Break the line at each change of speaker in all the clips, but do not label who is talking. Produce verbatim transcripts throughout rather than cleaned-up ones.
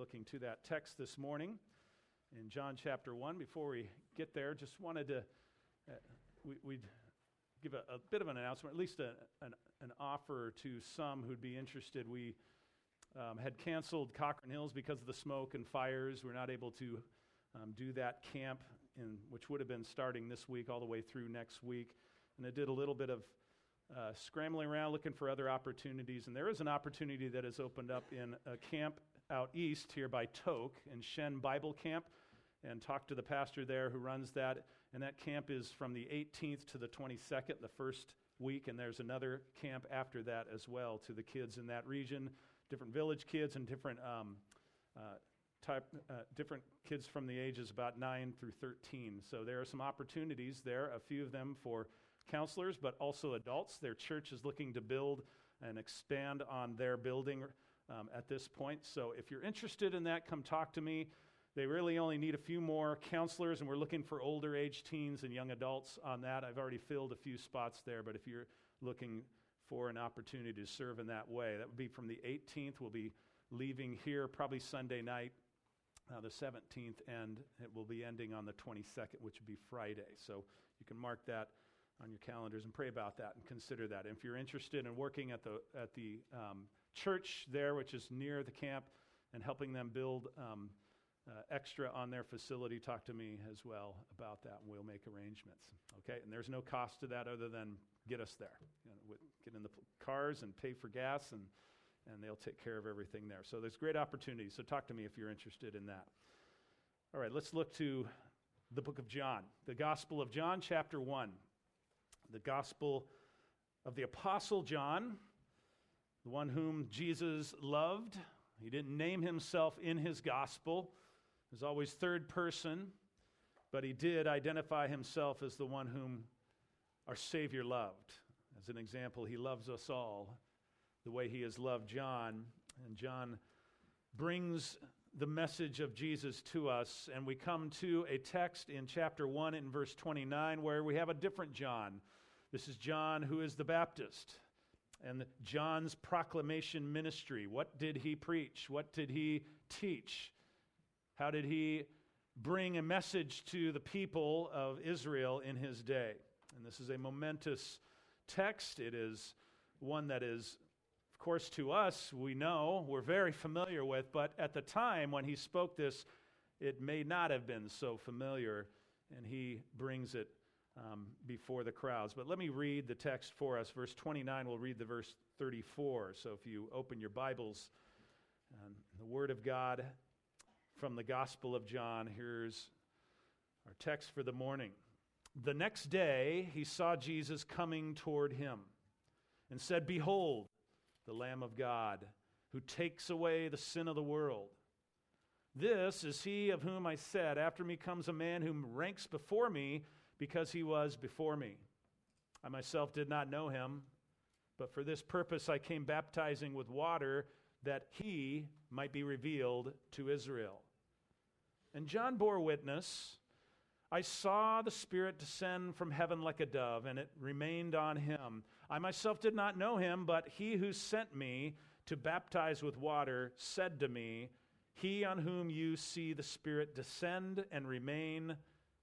looking to that text this morning in John chapter one. Before we get there, just wanted to, uh, we, we'd give a, a bit of an announcement, at least a, an, an offer to some who'd be interested. We um, had canceled Cochrane Hills because of the smoke and fires. We're not able to um, do that camp, in, which would have been starting this week all the way through next week. And I did a little bit of Uh, scrambling around looking for other opportunities, and there is an opportunity that has opened up in a camp out east here by Tok, in Shen Bible Camp, and talked to the pastor there who runs that, and that camp is from the eighteenth to the twenty-second, the first week, and there's another camp after that as well to the kids in that region, different village kids and different um, uh, type, uh, different kids from the ages about nine through thirteen. So there are some opportunities there, a few of them for counselors, but also adults. Their church is looking to build and expand on their building um, at this point. So if you're interested in that, come talk to me. They really only need a few more counselors, and we're looking for older age teens and young adults on that. I've already filled a few spots there, but if you're looking for an opportunity to serve in that way, that would be from the eighteenth. We'll be leaving here probably Sunday night, uh, the seventeenth, and it will be ending on the twenty-second, which would be Friday. So you can mark that on your calendars and pray about that and consider that. And if you're interested in working at the at the um, church there, which is near the camp, and helping them build um, uh, extra on their facility, talk to me as well about that, and we'll make arrangements. Okay, and there's no cost to that other than get us there. You know, get in the cars and pay for gas, and and they'll take care of everything there. So there's great opportunities. So talk to me if you're interested in that. All right, let's look to the book of John, the Gospel of John, chapter one. The Gospel of the Apostle John, the one whom Jesus loved. He didn't name himself in his gospel. He was always third person, but he did identify himself as the one whom our Savior loved. As an example, he loves us all the way he has loved John. And John brings the message of Jesus to us, and we come to a text in chapter one in verse twenty-nine where we have a different John. This is John who is the Baptist, and John's proclamation ministry. What did he preach? What did he teach? How did he bring a message to the people of Israel in his day? And this is a momentous text. It is one that is, of course, to us, we know, we're very familiar with, but at the time when he spoke this, it may not have been so familiar, and he brings it um, before the crowds. But let me read the text for us. Verse twenty-nine, we'll read the verse thirty-four. So if you open your Bibles, um, the Word of God from the Gospel of John, here's our text for the morning. The next day he saw Jesus coming toward him and said, "Behold, the Lamb of God, who takes away the sin of the world. This is he of whom I said, after me comes a man who ranks before me, because he was before me. I myself did not know him, but for this purpose I came baptizing with water, that he might be revealed to Israel." And John bore witness, "I saw the Spirit descend from heaven like a dove, and it remained on him. I myself did not know him, but he who sent me to baptize with water said to me, 'He on whom you see the Spirit descend and remain,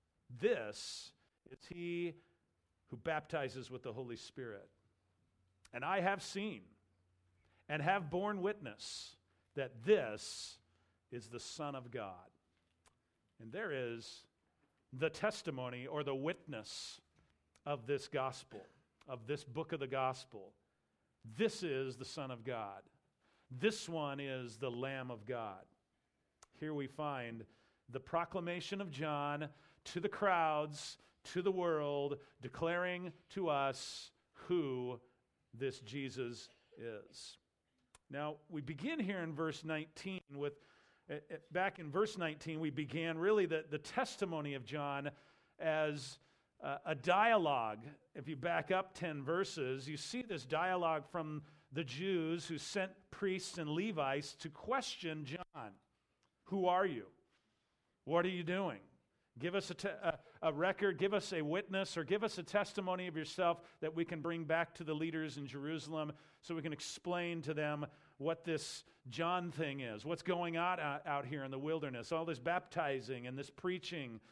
this is he who baptizes with the Holy Spirit.' And I have seen and have borne witness that this is the Son of God." And there is the testimony or the witness of this gospel, of this book of the gospel. This is the Son of God. This one is the Lamb of God. Here we find the proclamation of John to the crowds, to the world, declaring to us who this Jesus is. Now, we begin here in verse nineteen with Back in verse nineteen, we began really the, the testimony of John as uh, a dialogue. If you back up ten verses, you see this dialogue from the Jews who sent priests and Levites to question John. Who are you? What are you doing? Give us a, te- a, a record, give us a witness, or give us a testimony of yourself that we can bring back to the leaders in Jerusalem so we can explain to them what this John thing is, what's going on out, out here in the wilderness, all this baptizing and this preaching.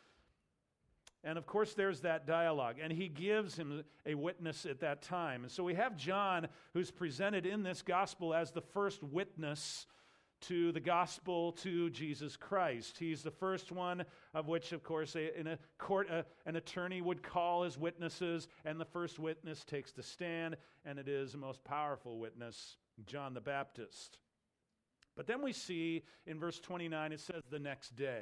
And of course, there's that dialogue, and he gives him a witness at that time. And so we have John, who's presented in this gospel as the first witness to the gospel, to Jesus Christ. He's the first one of which, of course, a, in a court, a, an attorney would call as witnesses, and the first witness takes the stand, and it is the most powerful witness, John the Baptist. But then we see in verse twenty-nine, it says the next day.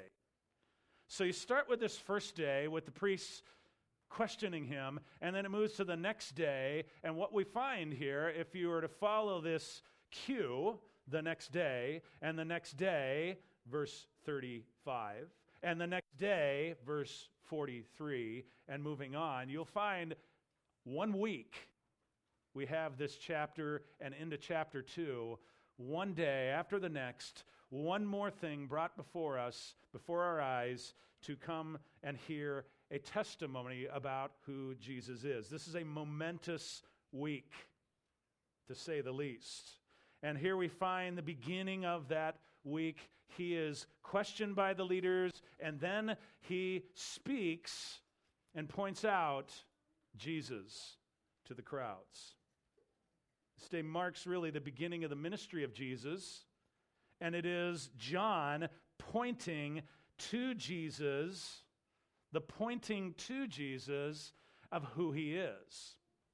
So you start with this first day with the priests questioning him, and then it moves to the next day, and what we find here, if you were to follow this cue, the next day, and the next day, verse thirty-five, and the next day, verse forty-three, and moving on, you'll find one week we have this chapter and into chapter two, one day after the next, one more thing brought before us, before our eyes, to come and hear a testimony about who Jesus is. This is a momentous week, to say the least. And here we find the beginning of that week. He is questioned by the leaders, and then he speaks and points out Jesus to the crowds. This day marks really the beginning of the ministry of Jesus, and it is John pointing to Jesus, the pointing to Jesus of who he is.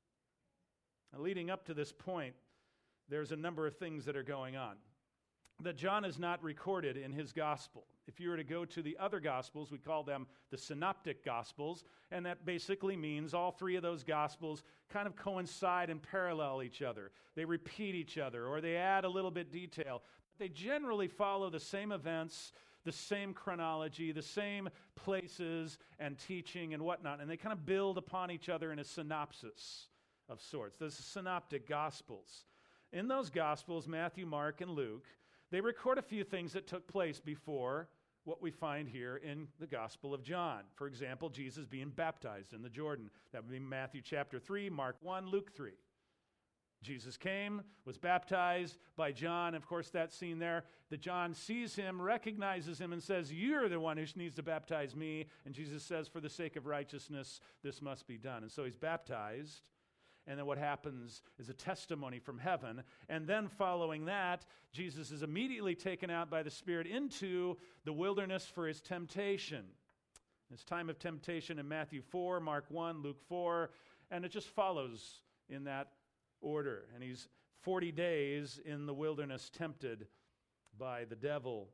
Now, leading up to this point, there's a number of things that are going on that John is not recorded in his gospel. If you were to go to the other gospels, we call them the synoptic gospels, and that basically means all three of those gospels kind of coincide and parallel each other. They repeat each other, or they add a little bit detail. They generally follow the same events, the same chronology, the same places and teaching and whatnot, and they kind of build upon each other in a synopsis of sorts. Those synoptic gospels. In those gospels, Matthew, Mark, and Luke, they record a few things that took place before what we find here in the Gospel of John. For example, Jesus being baptized in the Jordan. That would be Matthew chapter three, Mark one, Luke three. Jesus came, was baptized by John. Of course, that scene there, that John sees him, recognizes him, and says, "You're the one who needs to baptize me." And Jesus says, "For the sake of righteousness, this must be done." And so he's baptized. And then what happens is a testimony from heaven. And then following that, Jesus is immediately taken out by the Spirit into the wilderness for his temptation. His time of temptation in Matthew four, Mark one, Luke four, and it just follows in that order. And he's forty days in the wilderness tempted by the devil.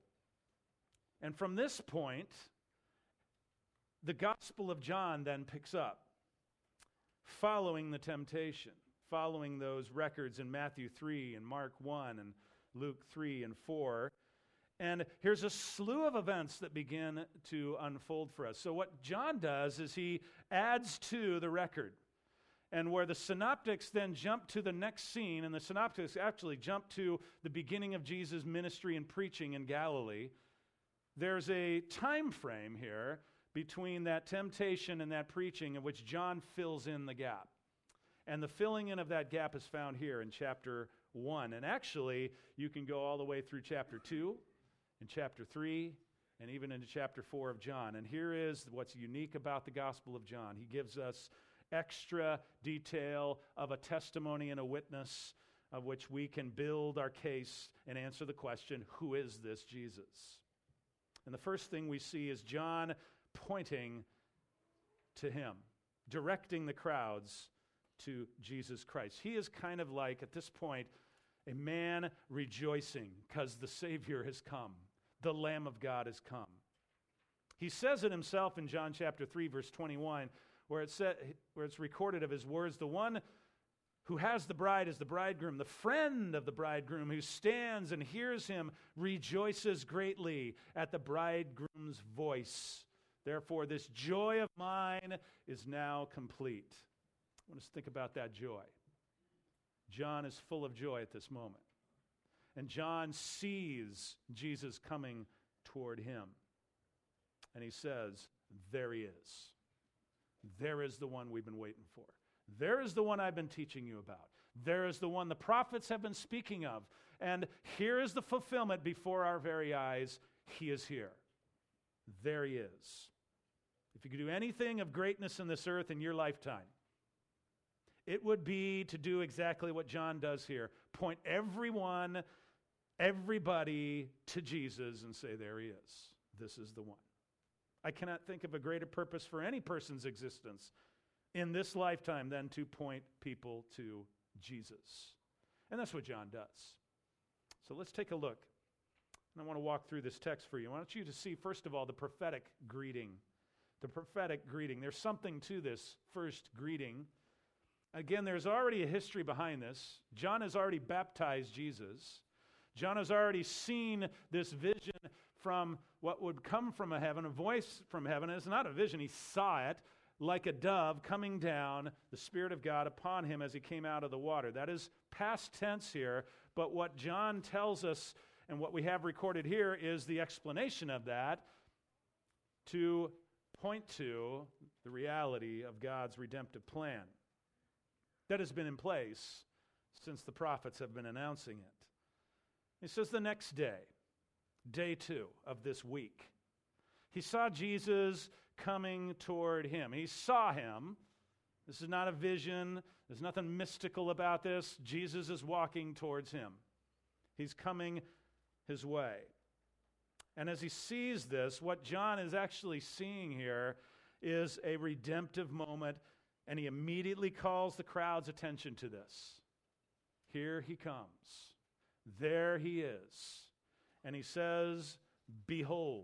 And from this point, the Gospel of John then picks up. Following the temptation, following those records in Matthew three and Mark one and Luke three and four. And here's a slew of events that begin to unfold for us. So what John does is he adds to the record. And where the synoptics then jump to the next scene, and the synoptics actually jump to the beginning of Jesus' ministry and preaching in Galilee, there's a time frame here between that temptation and that preaching in which John fills in the gap. And the filling in of that gap is found here in chapter one. And actually, you can go all the way through chapter two, and chapter three, and even into chapter four of John. And here is what's unique about the Gospel of John. He gives us extra detail of a testimony and a witness of which we can build our case and answer the question, who is this Jesus? And the first thing we see is John pointing to him, directing the crowds to Jesus Christ. He is kind of like, at this point, a man rejoicing because the Savior has come. The Lamb of God has come. He says it himself in John chapter three, verse twenty-one, where it's, said, where it's recorded of his words, the one who has the bride is the bridegroom. The friend of the bridegroom who stands and hears him rejoices greatly at the bridegroom's voice. Therefore, this joy of mine is now complete. I want us to think about that joy. John is full of joy at this moment. And John sees Jesus coming toward him. And he says, there he is. There is the one we've been waiting for. There is the one I've been teaching you about. There is the one the prophets have been speaking of. And here is the fulfillment before our very eyes. He is here. There he is. If you could do anything of greatness in this earth in your lifetime, it would be to do exactly what John does here. Point everyone, everybody to Jesus and say, there he is. This is the one. I cannot think of a greater purpose for any person's existence in this lifetime than to point people to Jesus. And that's what John does. So let's take a look. And I want to walk through this text for you. I want you to see, first of all, the prophetic greeting. The prophetic greeting. There's something to this first greeting. Again, there's already a history behind this. John has already baptized Jesus. John has already seen this vision from what would come from a heaven, a voice from heaven. It's not a vision. He saw it like a dove coming down, the Spirit of God upon him as he came out of the water. That is past tense here, but what John tells us and what we have recorded here is the explanation of that to point to the reality of God's redemptive plan that has been in place since the prophets have been announcing it. He says the next day, day two of this week, he saw Jesus coming toward him. He saw him. This is not a vision. There's nothing mystical about this. Jesus is walking towards him. He's coming his way. And as he sees this, what John is actually seeing here is a redemptive moment, and he immediately calls the crowd's attention to this. Here he comes. There he is. And he says, behold.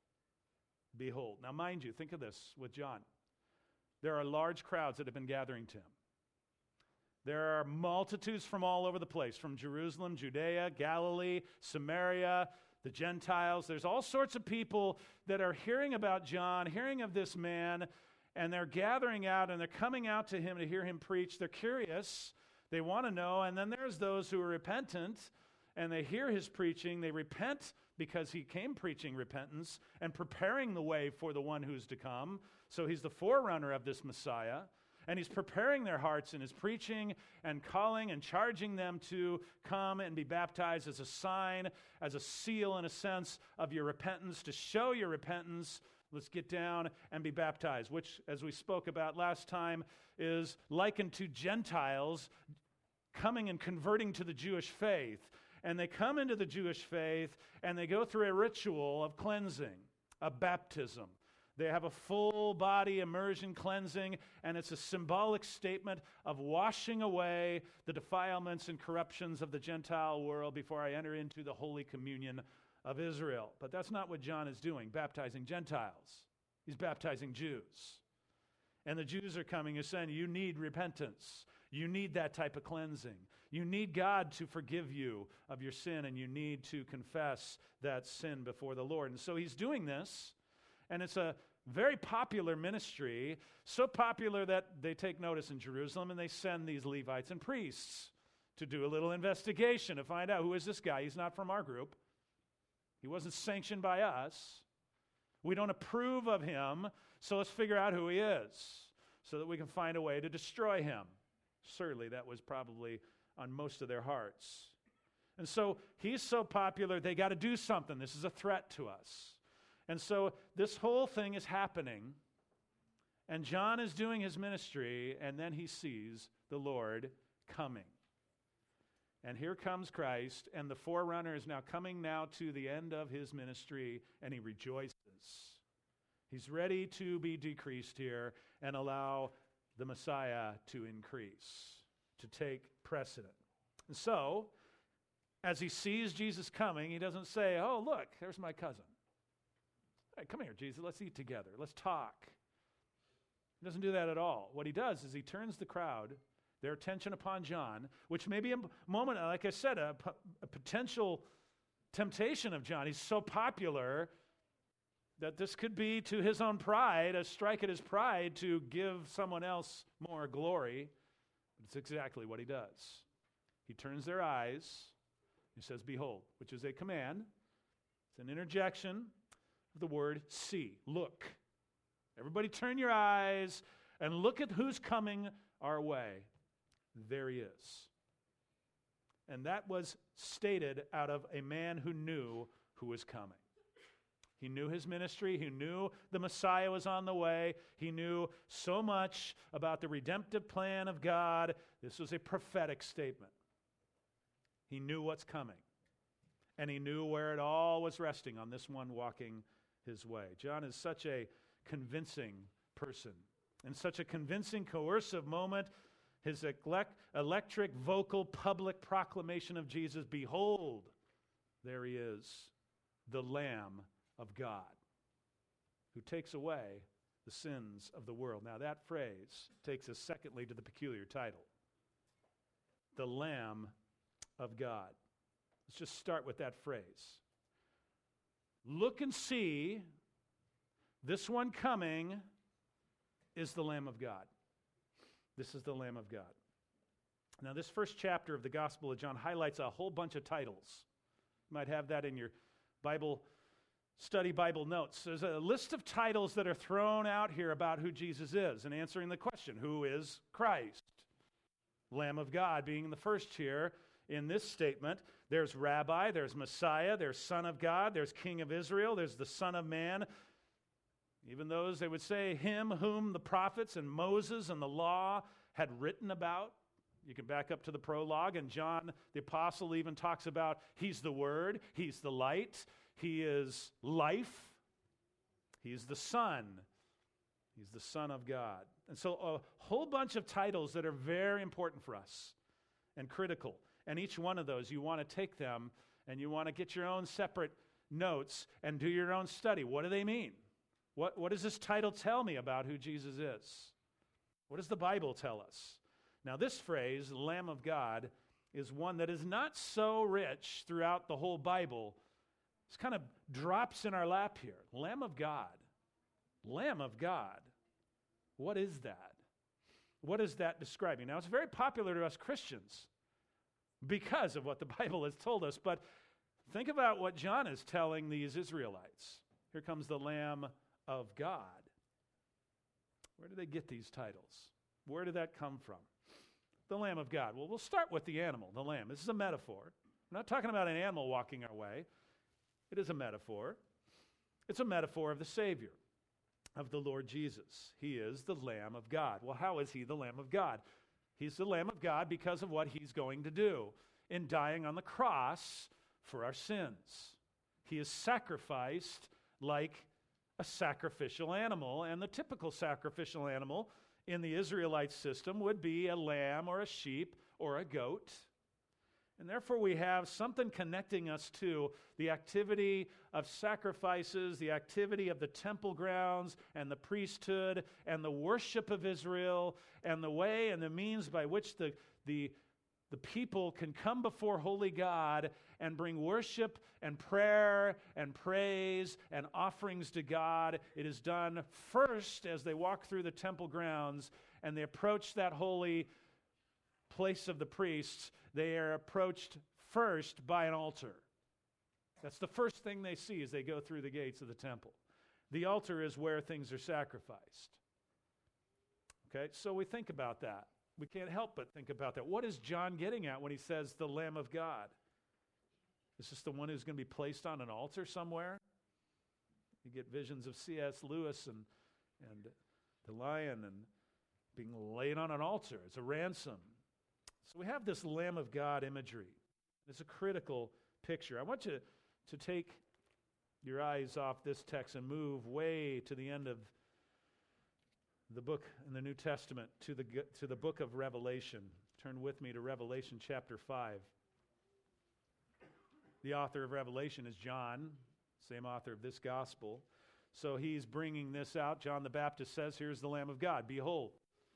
Behold. Now, mind you, think of this with John. There are large crowds that have been gathering to him. There are multitudes from all over the place, from Jerusalem, Judea, Galilee, Samaria, the Gentiles. There's all sorts of people that are hearing about John, hearing of this man, and they're gathering out and they're coming out to him to hear him preach. They're curious. They want to know. And then there's those who are repentant, and they hear his preaching. They repent because he came preaching repentance and preparing the way for the one who's to come. So he's the forerunner of this Messiah. And he's preparing their hearts in his preaching and calling and charging them to come and be baptized as a sign, as a seal in a sense of your repentance, to show your repentance. Let's get down and be baptized, which, as we spoke about last time, is likened to Gentiles coming and converting to the Jewish faith. And they come into the Jewish faith and they go through a ritual of cleansing, a baptism. They have a full body immersion cleansing, and it's a symbolic statement of washing away the defilements and corruptions of the Gentile world before I enter into the Holy Communion of Israel. But that's not what John is doing, baptizing Gentiles. He's baptizing Jews. And the Jews are coming and saying, you need repentance. You need that type of cleansing. You need God to forgive you of your sin, and you need to confess that sin before the Lord. And so he's doing this. And it's a very popular ministry, so popular that they take notice in Jerusalem and they send these Levites and priests to do a little investigation to find out, who is this guy? He's not from our group. He wasn't sanctioned by us. We don't approve of him, so let's figure out who he is so that we can find a way to destroy him. Certainly that was probably on most of their hearts. And so he's so popular, they got to do something. This is a threat to us. And so this whole thing is happening, and John is doing his ministry, and then he sees the Lord coming. And here comes Christ, and the forerunner is now coming now to the end of his ministry, and he rejoices. He's ready to be decreased here and allow the Messiah to increase, to take precedent. And so, as he sees Jesus coming, he doesn't say, oh, look, there's my cousin. Hey, come here, Jesus, let's eat together. Let's talk. He doesn't do that at all. What he does is he turns the crowd, their attention upon John, which may be a moment, like I said, a, a potential temptation of John. He's so popular that this could be to his own pride, a strike at his pride to give someone else more glory. But it's exactly what he does. He turns their eyes. He says, behold, which is a command. It's an interjection of the word see, look. Everybody turn your eyes and look at who's coming our way. There he is. And that was stated out of a man who knew who was coming. He knew his ministry. He knew the Messiah was on the way. He knew so much about the redemptive plan of God. This was a prophetic statement. He knew what's coming. And he knew where it all was resting, on this one walking his way. John is such a convincing person. In such a convincing, coercive moment, his electric vocal public proclamation of Jesus, behold, there he is, the Lamb of God, who takes away the sins of the world. Now that phrase takes us secondly to the peculiar title, the Lamb of God. Let's just start with that phrase. Look and see, this one coming is the Lamb of God. This is the Lamb of God. Now, this first chapter of the Gospel of John highlights a whole bunch of titles. You might have that in your Bible study Bible notes. There's a list of titles that are thrown out here about who Jesus is and answering the question, who is Christ? Lamb of God being the first here in this statement. There's Rabbi, there's Messiah, there's Son of God, there's King of Israel, there's the Son of Man. Even those, they would say, him whom the prophets and Moses and the law had written about. You can back up to the prologue, and John the Apostle even talks about he's the Word, he's the light, he is life, he's the Son, he's the Son of God. And so a whole bunch of titles that are very important for us and critical. And each one of those, you want to take them and you want to get your own separate notes and do your own study. What do they mean? What, what does this title tell me about who Jesus is? What does the Bible tell us? Now, this phrase, Lamb of God, is one that is not so rich throughout the whole Bible. It kind of drops in our lap here. Lamb of God. Lamb of God. What is that? What is that describing? Now, it's very popular to us Christians because of what the Bible has told us, but think about what John is telling these Israelites. Here comes the Lamb of God. Where do they get these titles? Where did that come from? The Lamb of God. Well, we'll start with the animal, the lamb. This is a metaphor. We're not talking about an animal walking our way. It is a metaphor. It's a metaphor of the Savior, of the Lord Jesus. He is the Lamb of God. Well, how is he the Lamb of God? He's the Lamb of God because of what he's going to do in dying on the cross for our sins. He is sacrificed like a sacrificial animal, and the typical sacrificial animal in the Israelite system would be a lamb or a sheep or a goat. And therefore we have something connecting us to the activity of sacrifices, the activity of the temple grounds and the priesthood and the worship of Israel and the way and the means by which the, the, the people can come before holy God and bring worship and prayer and praise and offerings to God. It is done first as they walk through the temple grounds and they approach that holy place of the priests. They are approached first by an altar. That's the first thing they see as they go through the gates of the temple. The altar is where things are sacrificed. Okay, so we think about that. We can't help but think about that. What is John getting at when he says the Lamb of God? Is this the one who's going to be placed on an altar somewhere? You get visions of C S Lewis and, and the lion and being laid on an altar as a ransom. So we have this Lamb of God imagery. It's a critical picture. I want you to take your eyes off this text and move way to the end of the book in the New Testament, to the, to the book of Revelation. Turn with me to Revelation chapter five. The author of Revelation is John, same author of this gospel. So he's bringing this out. John the Baptist says, here's the Lamb of God. Behold.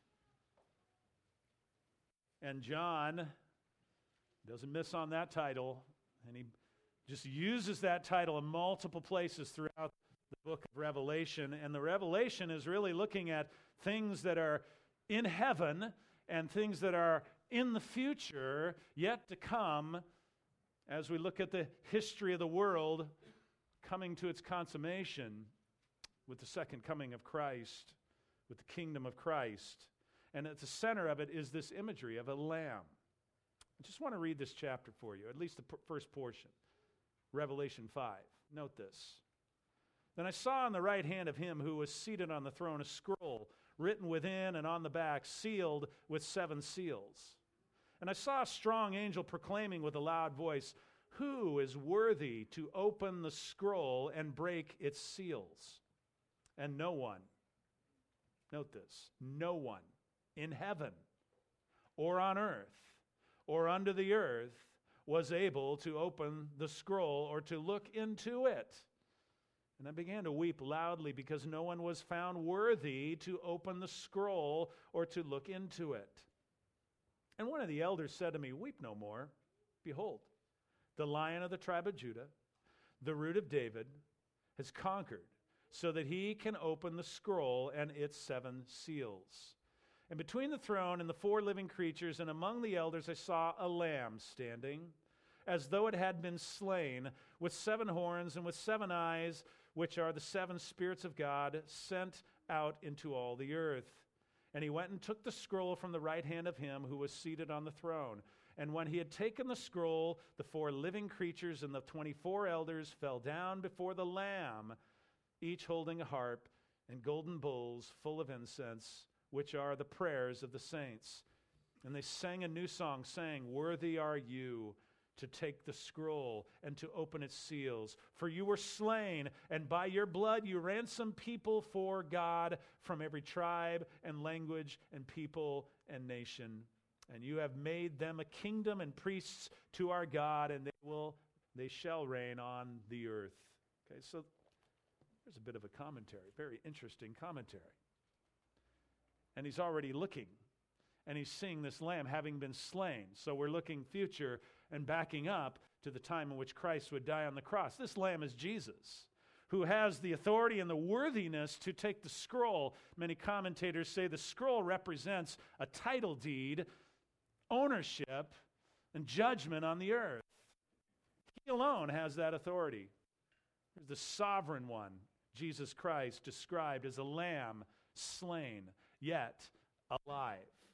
And John doesn't miss on that title, and he just uses that title in multiple places throughout the book of Revelation. And the Revelation is really looking at things that are in heaven and things that are in the future, yet to come, as we look at the history of the world coming to its consummation with the second coming of Christ, with the kingdom of Christ. And at the center of it is this imagery of a lamb. I just want to read this chapter for you, at least the p- first portion. Revelation five. Note this. Then I saw on the right hand of him who was seated on the throne a scroll written within and on the back, sealed with seven seals. And I saw a strong angel proclaiming with a loud voice, "Who is worthy to open the scroll and break its seals?" And no one, note this, no one in heaven or on earth or under the earth was able to open the scroll or to look into it. And I began to weep loudly because no one was found worthy to open the scroll or to look into it. And one of the elders said to me, "Weep no more. Behold, the Lion of the tribe of Judah, the Root of David, has conquered so that he can open the scroll and its seven seals." And between the throne and the four living creatures and among the elders I saw a lamb standing, as though it had been slain, with seven horns and with seven eyes, which are the seven spirits of God sent out into all the earth. And he went and took the scroll from the right hand of him who was seated on the throne. And when he had taken the scroll, the four living creatures and the twenty-four elders fell down before the Lamb, each holding a harp and golden bowls full of incense, which are the prayers of the saints. And they sang a new song, saying, "Worthy are you to take the scroll and to open its seals. For you were slain, and by your blood you ransomed people for God from every tribe and language and people and nation. And you have made them a kingdom and priests to our God, and they will, they shall reign on the earth." Okay, so there's a bit of a commentary, very interesting commentary. And he's already looking, and he's seeing this lamb having been slain. So we're looking future and backing up to the time in which Christ would die on the cross. This lamb is Jesus, who has the authority and the worthiness to take the scroll. Many commentators say the scroll represents a title deed, ownership, and judgment on the earth. He alone has that authority. There's the sovereign one, Jesus Christ, described as a lamb slain, yet alive.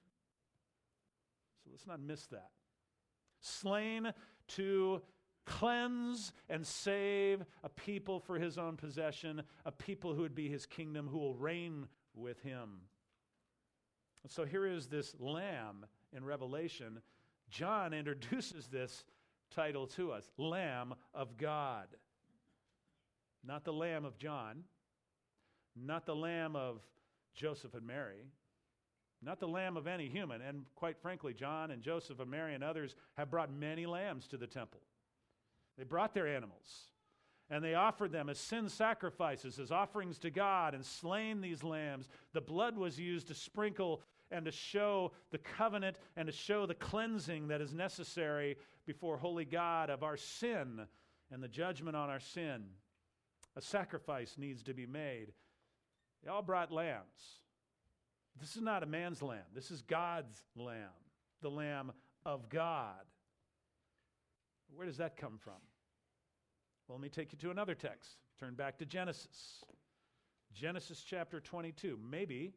So let's not miss that. Slain to cleanse and save a people for his own possession, a people who would be his kingdom, who will reign with him. And so here is this lamb in Revelation. John introduces this title to us, Lamb of God. Not the Lamb of John, not the Lamb of Joseph and Mary, not the lamb of any human. And quite frankly, John and Joseph and Mary and others have brought many lambs to the temple. They brought their animals, and they offered them as sin sacrifices, as offerings to God, and slain these lambs. The blood was used to sprinkle and to show the covenant and to show the cleansing that is necessary before holy God of our sin and the judgment on our sin. A sacrifice needs to be made. They all brought lambs. This is not a man's lamb. This is God's lamb, the Lamb of God. Where does that come from? Well, let me take you to another text. Turn back to Genesis. Genesis chapter twenty-two. Maybe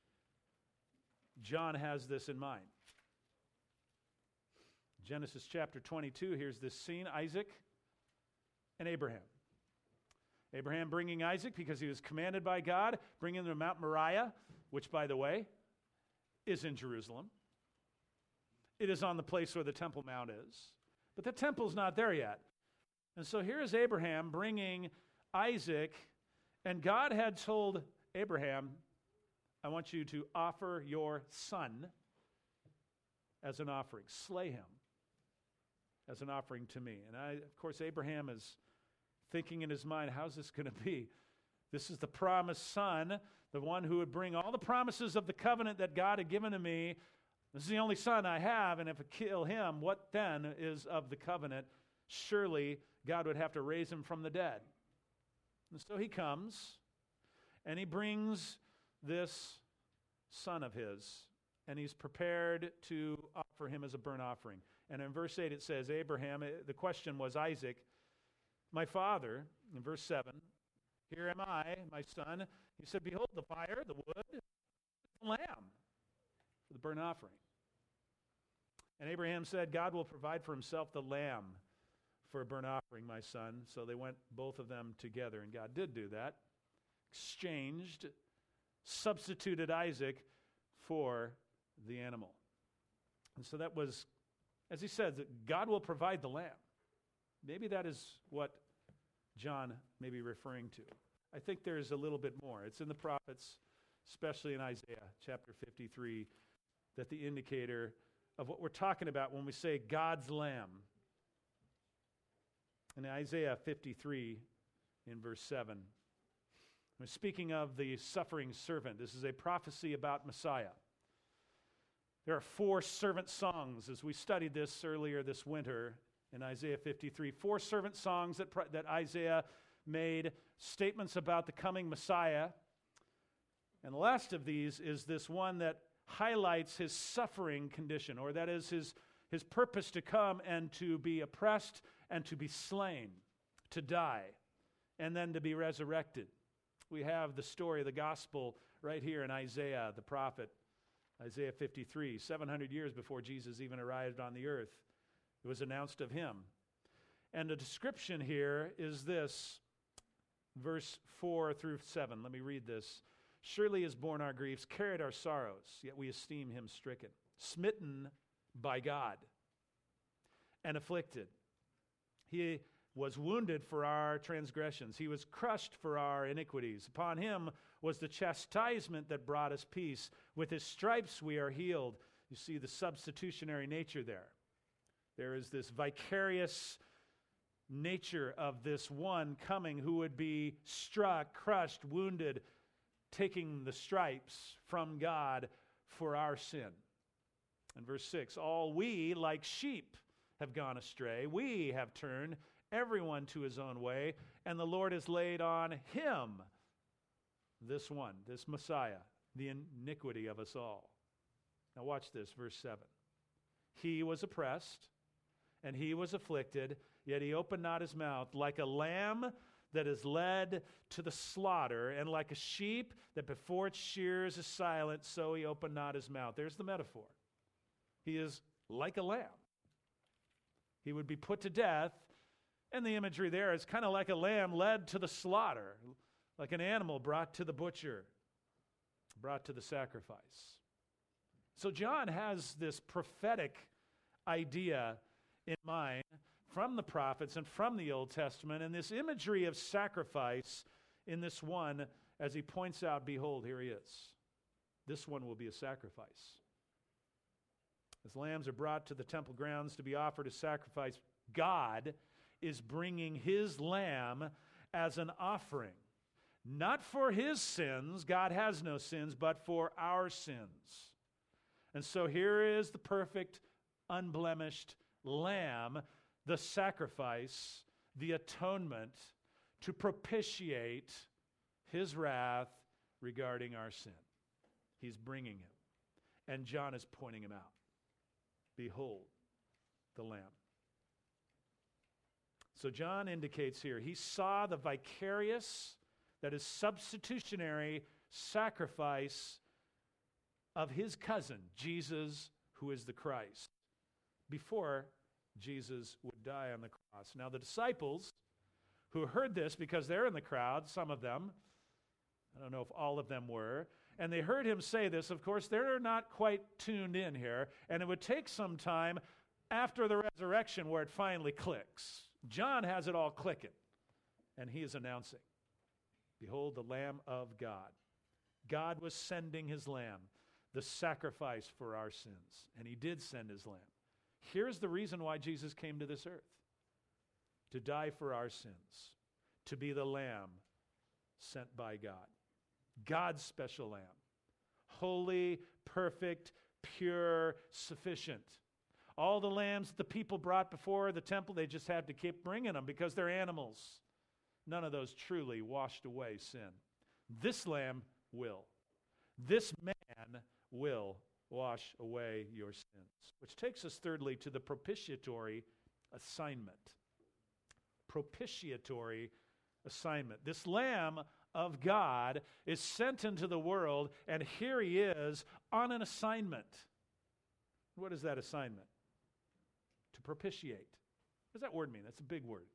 John has this in mind. Genesis chapter twenty-two, here's this scene, Isaac and Abraham. Abraham bringing Isaac because he was commanded by God, bringing him to Mount Moriah, which, by the way, is in Jerusalem. It is on the place where the Temple Mount is. But the temple's not there yet. And so here is Abraham bringing Isaac, and God had told Abraham, "I want you to offer your son as an offering. Slay him as an offering to me." And I, of course, Abraham is thinking in his mind, how's this going to be? This is the promised son, the one who would bring all the promises of the covenant that God had given to me. This is the only son I have, and if I kill him, what then is of the covenant? Surely God would have to raise him from the dead. And so he comes, and he brings this son of his, and he's prepared to offer him as a burnt offering. And in verse eight it says, Abraham, the question was, Isaac, my father, in verse seven, here am I, my son. He said, behold the fire, the wood, the lamb for the burnt offering. And Abraham said, God will provide for himself the lamb for a burnt offering, my son. So they went, both of them, together. And God did do that. Exchanged, substituted Isaac for the animal. And so that was, as he says, that God will provide the lamb. Maybe that is what John may be referring to. I think there's a little bit more. It's in the prophets, especially in Isaiah chapter fifty-three, that the indicator of what we're talking about when we say God's lamb. In Isaiah fifty-three, in verse seven, we're speaking of the suffering servant. This is a prophecy about Messiah. There are four servant songs, as we studied this earlier this winter in Isaiah fifty-three. Four servant songs that, that Isaiah made, statements about the coming Messiah. And the last of these is this one that highlights his suffering condition, or that is his, his purpose to come and to be oppressed and to be slain, to die, and then to be resurrected. We have the story of the gospel right here in Isaiah, the prophet, Isaiah fifty-three, seven hundred years before Jesus even arrived on the earth. It was announced of him. And the description here is this, verse four through seven. Let me read this. Surely he has borne our griefs, carried our sorrows, yet we esteem him stricken, smitten by God, and afflicted. He was wounded for our transgressions. He was crushed for our iniquities. Upon him was the chastisement that brought us peace. With his stripes we are healed. You see the substitutionary nature there. There is this vicarious nature of this one coming who would be struck, crushed, wounded, taking the stripes from God for our sin. And verse six, all we like sheep have gone astray. We have turned everyone to his own way, and the Lord has laid on him, this one, this Messiah, the iniquity of us all. Now watch this, verse seven. He was oppressed, and he was afflicted, yet he opened not his mouth. Like a lamb that is led to the slaughter, and like a sheep that before its shears is silent, so he opened not his mouth. There's the metaphor. He is like a lamb. He would be put to death, and the imagery there is kind of like a lamb led to the slaughter, like an animal brought to the butcher, brought to the sacrifice. So John has this prophetic idea in mind from the prophets and from the Old Testament, and this imagery of sacrifice in this one, as he points out, behold, here he is. This one will be a sacrifice. As lambs are brought to the temple grounds to be offered as sacrifice, God is bringing his lamb as an offering. Not for his sins, God has no sins, but for our sins. And so here is the perfect, unblemished lamb, the sacrifice, the atonement to propitiate his wrath regarding our sin. He's bringing him. And John is pointing him out. Behold, the Lamb. So John indicates here, he saw the vicarious, that is substitutionary sacrifice of his cousin, Jesus, who is the Christ, before Jesus would die on the cross. Now the disciples who heard this, because they're in the crowd, some of them, I don't know if all of them were, and they heard him say this. Of course, they're not quite tuned in here, and it would take some time after the resurrection where it finally clicks. John has it all clicking, and he is announcing, behold, the Lamb of God. God was sending his Lamb, the sacrifice for our sins, and he did send his Lamb. Here's the reason why Jesus came to this earth, to die for our sins, to be the Lamb sent by God. God's special lamb. Holy, perfect, pure, sufficient. All the lambs the people brought before the temple, they just had to keep bringing them because they're animals. None of those truly washed away sin. This lamb will. This man will wash away your sins. Which takes us thirdly to the propitiatory assignment. Propitiatory assignment. This Lamb of God is sent into the world, and here he is on an assignment. What is that assignment? To propitiate. What does that word mean? That's a big word.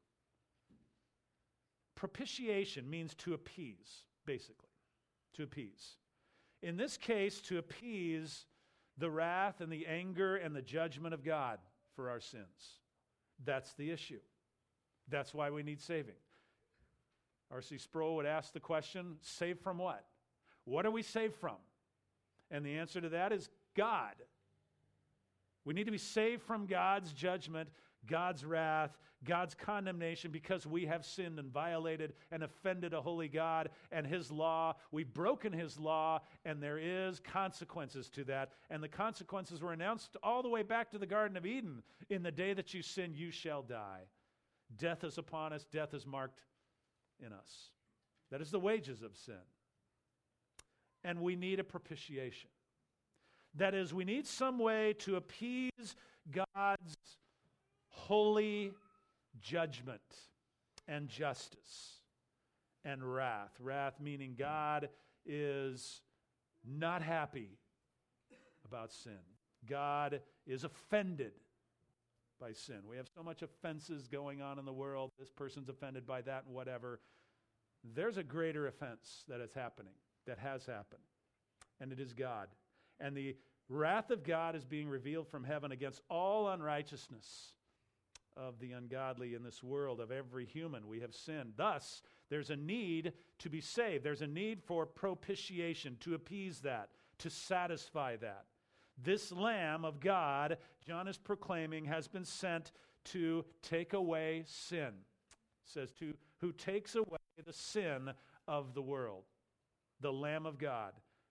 Propitiation means to appease, basically. To appease. In this case, to appease the wrath and the anger and the judgment of God for our sins. That's the issue. That's why we need saving. R C Sproul would ask the question, saved from what? What are we saved from? And the answer to that is God. We need to be saved from God's judgment, God's wrath, God's condemnation because we have sinned and violated and offended a holy God and His law. We've broken His law, and there is consequences to that. And the consequences were announced all the way back to the Garden of Eden. In the day that you sin, you shall die. Death is upon us. Death is marked in us. That is the wages of sin. And we need a propitiation. That is, we need some way to appease God's holy judgment and justice and wrath. Wrath meaning God is not happy about sin. God is offended by sin. We have so much offenses going on in the world. This person's offended by that and whatever. There's a greater offense that is happening, that has happened, and it is God. And the wrath of God is being revealed from heaven against all unrighteousness of the ungodly in this world, of every human. We have sinned. Thus, there's a need to be saved. There's a need for propitiation, to appease that, to satisfy that. This Lamb of God, John is proclaiming, has been sent to take away sin. It says, to who takes away the sin of the world. The Lamb of God.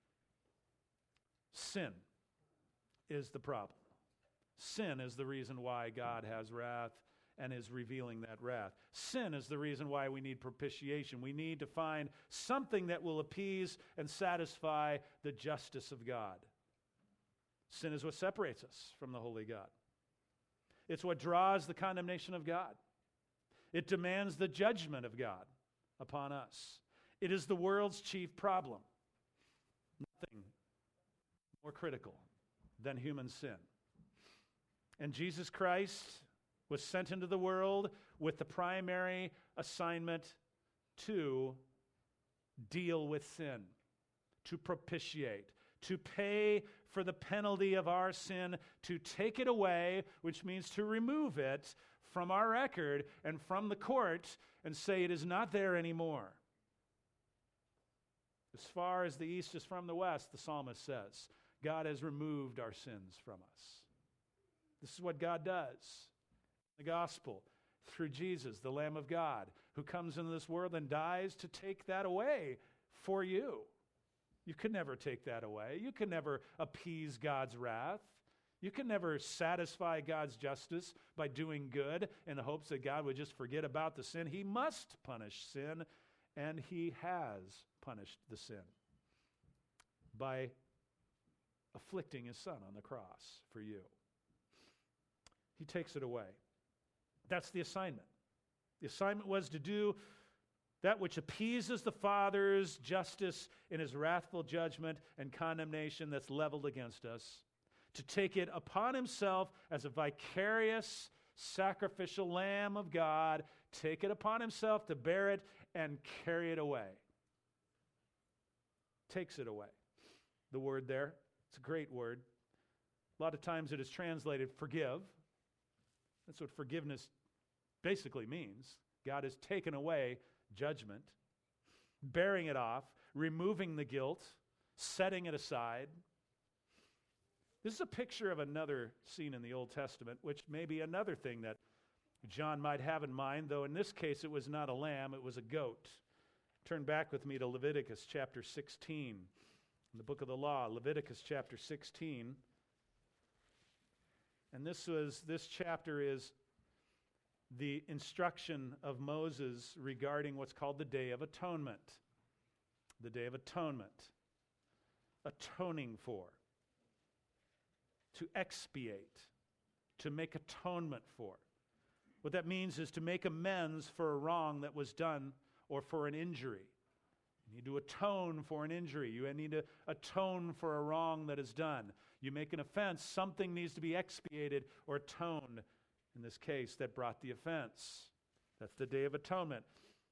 Sin is the problem. Sin is the reason why God has wrath and is revealing that wrath. Sin is the reason why we need propitiation. We need to find something that will appease and satisfy the justice of God. Sin is what separates us from the holy God. It's what draws the condemnation of God. It demands the judgment of God upon us. It is the world's chief problem. Nothing more critical than human sin. And Jesus Christ was sent into the world with the primary assignment to deal with sin, to propitiate, to pay for the penalty of our sin, to take it away, which means to remove it from our record and from the court and say it is not there anymore. As far as the east is from the west, the psalmist says, God has removed our sins from us. This is what God does. The gospel, through Jesus, the Lamb of God, who comes into this world and dies to take that away for you. You can never take that away. You can never appease God's wrath. You can never satisfy God's justice by doing good in the hopes that God would just forget about the sin. He must punish sin, and He has punished the sin by afflicting His Son on the cross for you. He takes it away. That's the assignment. The assignment was to do that which appeases the Father's justice in His wrathful judgment and condemnation that's leveled against us, to take it upon Himself as a vicarious, sacrificial Lamb of God, take it upon Himself to bear it and carry it away. Takes it away. The word there, it's a great word. A lot of times it is translated forgive. That's what forgiveness basically means. God has taken away judgment, bearing it off, removing the guilt, setting it aside. This is a picture of another scene in the Old Testament, which may be another thing that John might have in mind, though in this case it was not a lamb, it was a goat. Turn back with me to Leviticus chapter sixteen. In the book of the law, Leviticus chapter sixteen. And this was this chapter is the instruction of Moses regarding what's called the Day of Atonement. The Day of Atonement. Atoning for. To expiate. To make atonement for. What that means is to make amends for a wrong that was done or for an injury. You need to atone for an injury. You need to atone for a wrong that is done. You make an offense, something needs to be expiated or atoned in this case, that brought the offense. That's the Day of Atonement.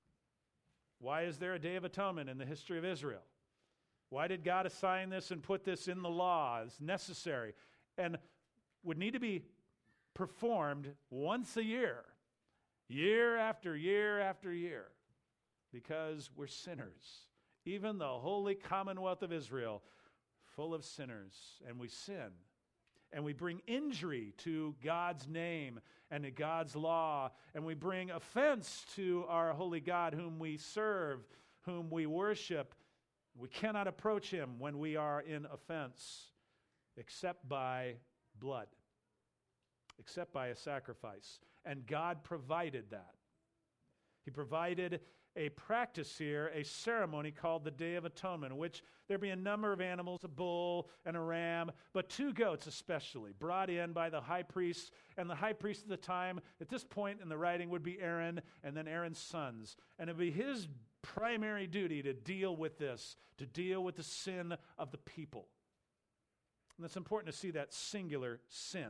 Why is there a Day of Atonement in the history of Israel? Why did God assign this and put this in the law as necessary and would need to be performed once a year, year after year after year? Because we're sinners. Even the holy commonwealth of Israel, full of sinners, and we sin. And we bring injury to God's name and to God's law, and we bring offense to our holy God whom we serve, whom we worship. We cannot approach him when we are in offense except by blood, except by a sacrifice. And God provided that. He provided a practice here, a ceremony called the Day of Atonement, in which there be a number of animals, a bull and a ram, but two goats especially, brought in by the high priest. And the high priest at the time, at this point in the writing, would be Aaron and then Aaron's sons. And it would be his primary duty to deal with this, to deal with the sin of the people. And it's important to see that singular sin,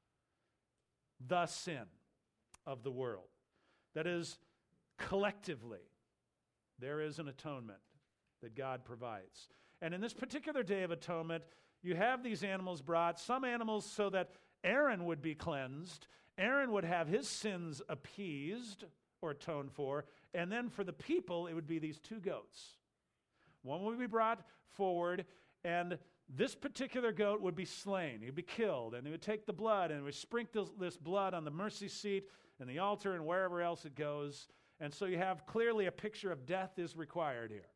the sin of the world. That is, collectively, there is an atonement that God provides. And in this particular Day of Atonement, you have these animals brought, some animals so that Aaron would be cleansed, Aaron would have his sins appeased or atoned for, and then for the people, it would be these two goats. One would be brought forward, and this particular goat would be slain. He would be killed, and he would take the blood, and he would sprinkle this blood on the mercy seat and the altar and wherever else it goes. And so you have clearly a picture of death is required here.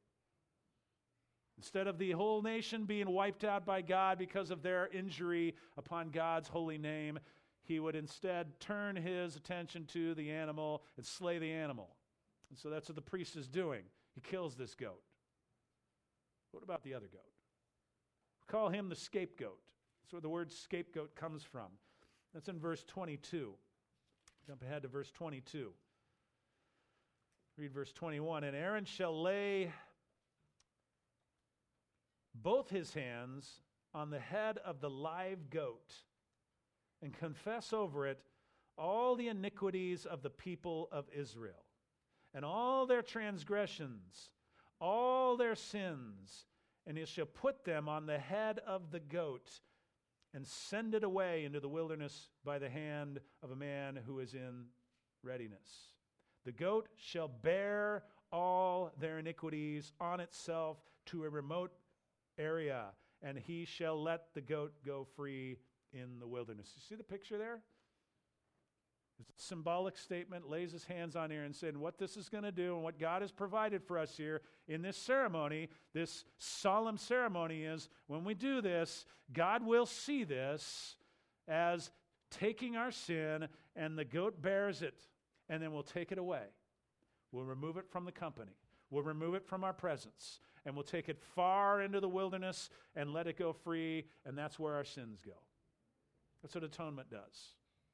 Instead of the whole nation being wiped out by God because of their injury upon God's holy name, he would instead turn his attention to the animal and slay the animal. And so that's what the priest is doing. He kills this goat. What about the other goat? We call him the scapegoat. That's where the word scapegoat comes from. That's in verse twenty-two. Jump ahead to verse twenty-two. Read verse twenty-one. And Aaron shall lay both his hands on the head of the live goat and confess over it all the iniquities of the people of Israel and all their transgressions, all their sins, and he shall put them on the head of the goat and send it away into the wilderness by the hand of a man who is in readiness. The goat shall bear all their iniquities on itself to a remote area, and he shall let the goat go free in the wilderness. You see the picture there? It's a symbolic statement, lays his hands on Aaron, saying what this is going to do and what God has provided for us here in this ceremony, this solemn ceremony is, when we do this, God will see this as taking our sin, and the goat bears it. And then we'll take it away. We'll remove it from the company. We'll remove it from our presence. And we'll take it far into the wilderness and let it go free, and that's where our sins go. That's what atonement does.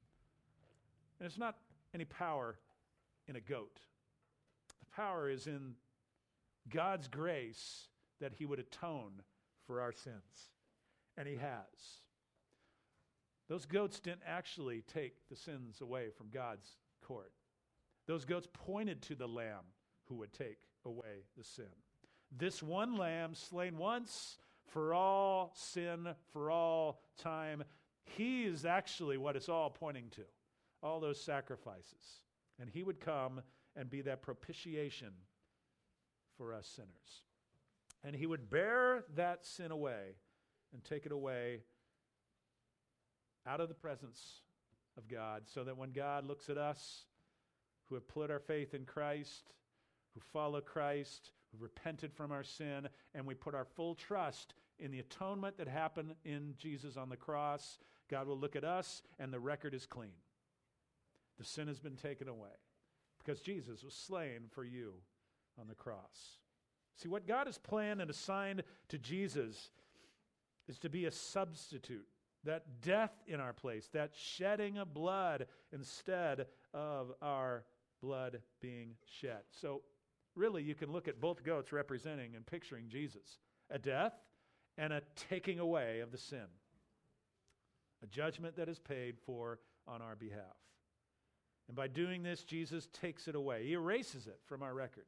And it's not any power in a goat. The power is in God's grace that he would atone for our sins. And he has. Those goats didn't actually take the sins away from God's court. Those goats pointed to the lamb who would take away the sin. This one lamb, slain once for all sin, for all time, he is actually what it's all pointing to, all those sacrifices. And he would come and be that propitiation for us sinners. And he would bear that sin away and take it away out of the presence of God, so that when God looks at us, who have put our faith in Christ, who follow Christ, who repented from our sin, and we put our full trust in the atonement that happened in Jesus on the cross, God will look at us and the record is clean. The sin has been taken away because Jesus was slain for you on the cross. See, what God has planned and assigned to Jesus is to be a substitute, that death in our place, that shedding of blood instead of our blood being shed. So really, you can look at both goats representing and picturing Jesus, a death and a taking away of the sin, a judgment that is paid for on our behalf. And by doing this, Jesus takes it away. He erases it from our record.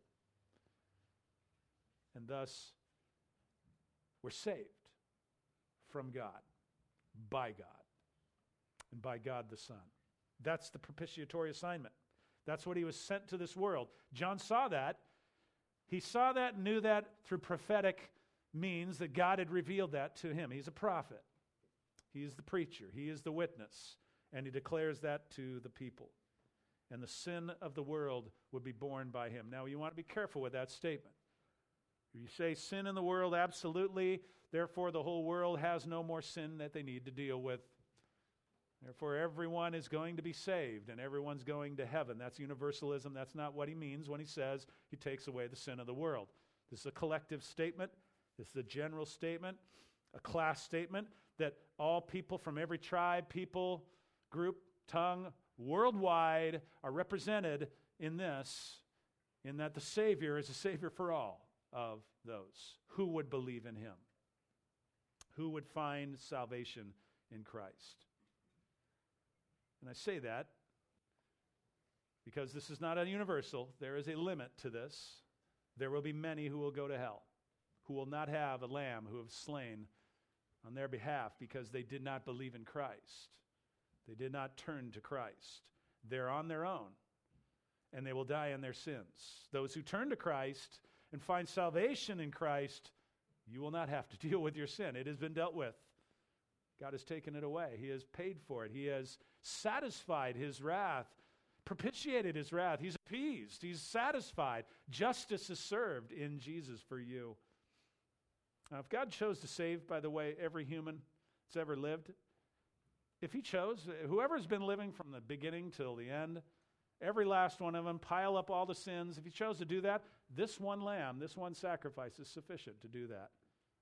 And thus, we're saved from God, by God, and by God the Son. That's the propitiatory assignment. That's what he was sent to this world. John saw that. He saw that and knew that through prophetic means that God had revealed that to him. He's a prophet. He is the preacher. He is the witness. And he declares that to the people. And the sin of the world would be borne by him. Now, you want to be careful with that statement. You say sin in the world, absolutely. Therefore, the whole world has no more sin that they need to deal with. Therefore, everyone is going to be saved and everyone's going to heaven. That's universalism. That's not what he means when he says he takes away the sin of the world. This is a collective statement. This is a general statement, a class statement that all people from every tribe, people, group, tongue, worldwide are represented in this, in that the Savior is a Savior for all of those who would believe in him, who would find salvation in Christ. And I say that because this is not a universal. There is a limit to this. There will be many who will go to hell, who will not have a lamb who have slain on their behalf because they did not believe in Christ. They did not turn to Christ. They're on their own, and they will die in their sins. Those who turn to Christ and find salvation in Christ, you will not have to deal with your sin. It has been dealt with. God has taken it away. He has paid for it. He has satisfied his wrath, propitiated his wrath. He's appeased. He's satisfied. Justice is served in Jesus for you. Now, if God chose to save, by the way, every human that's ever lived, if he chose, whoever's been living from the beginning till the end, every last one of them, pile up all the sins, if he chose to do that, this one lamb, this one sacrifice is sufficient to do that.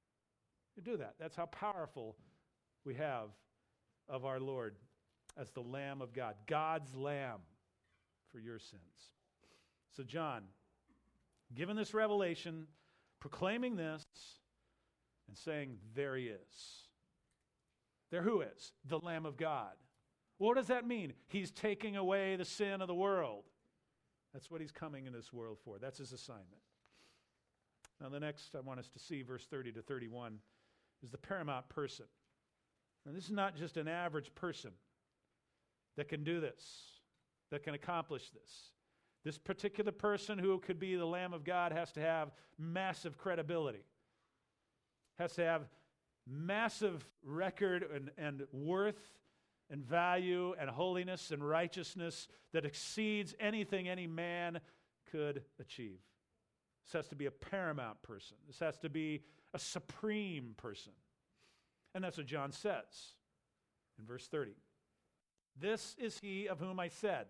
To do that. That's how powerful we have of our Lord as the Lamb of God, God's Lamb for your sins. So John, given this revelation, proclaiming this, and saying, there he is. There who is? The Lamb of God. What does that mean? He's taking away the sin of the world. That's what he's coming in this world for. That's his assignment. Now the next I want us to see, verse thirty to thirty-one, is the paramount person. And this is not just an average person that can do this, that can accomplish this. This particular person who could be the Lamb of God has to have massive credibility, has to have massive record and, and worth and value and holiness and righteousness that exceeds anything any man could achieve. This has to be a paramount person. This has to be a supreme person. And that's what John says in verse thirty. This is he of whom I said,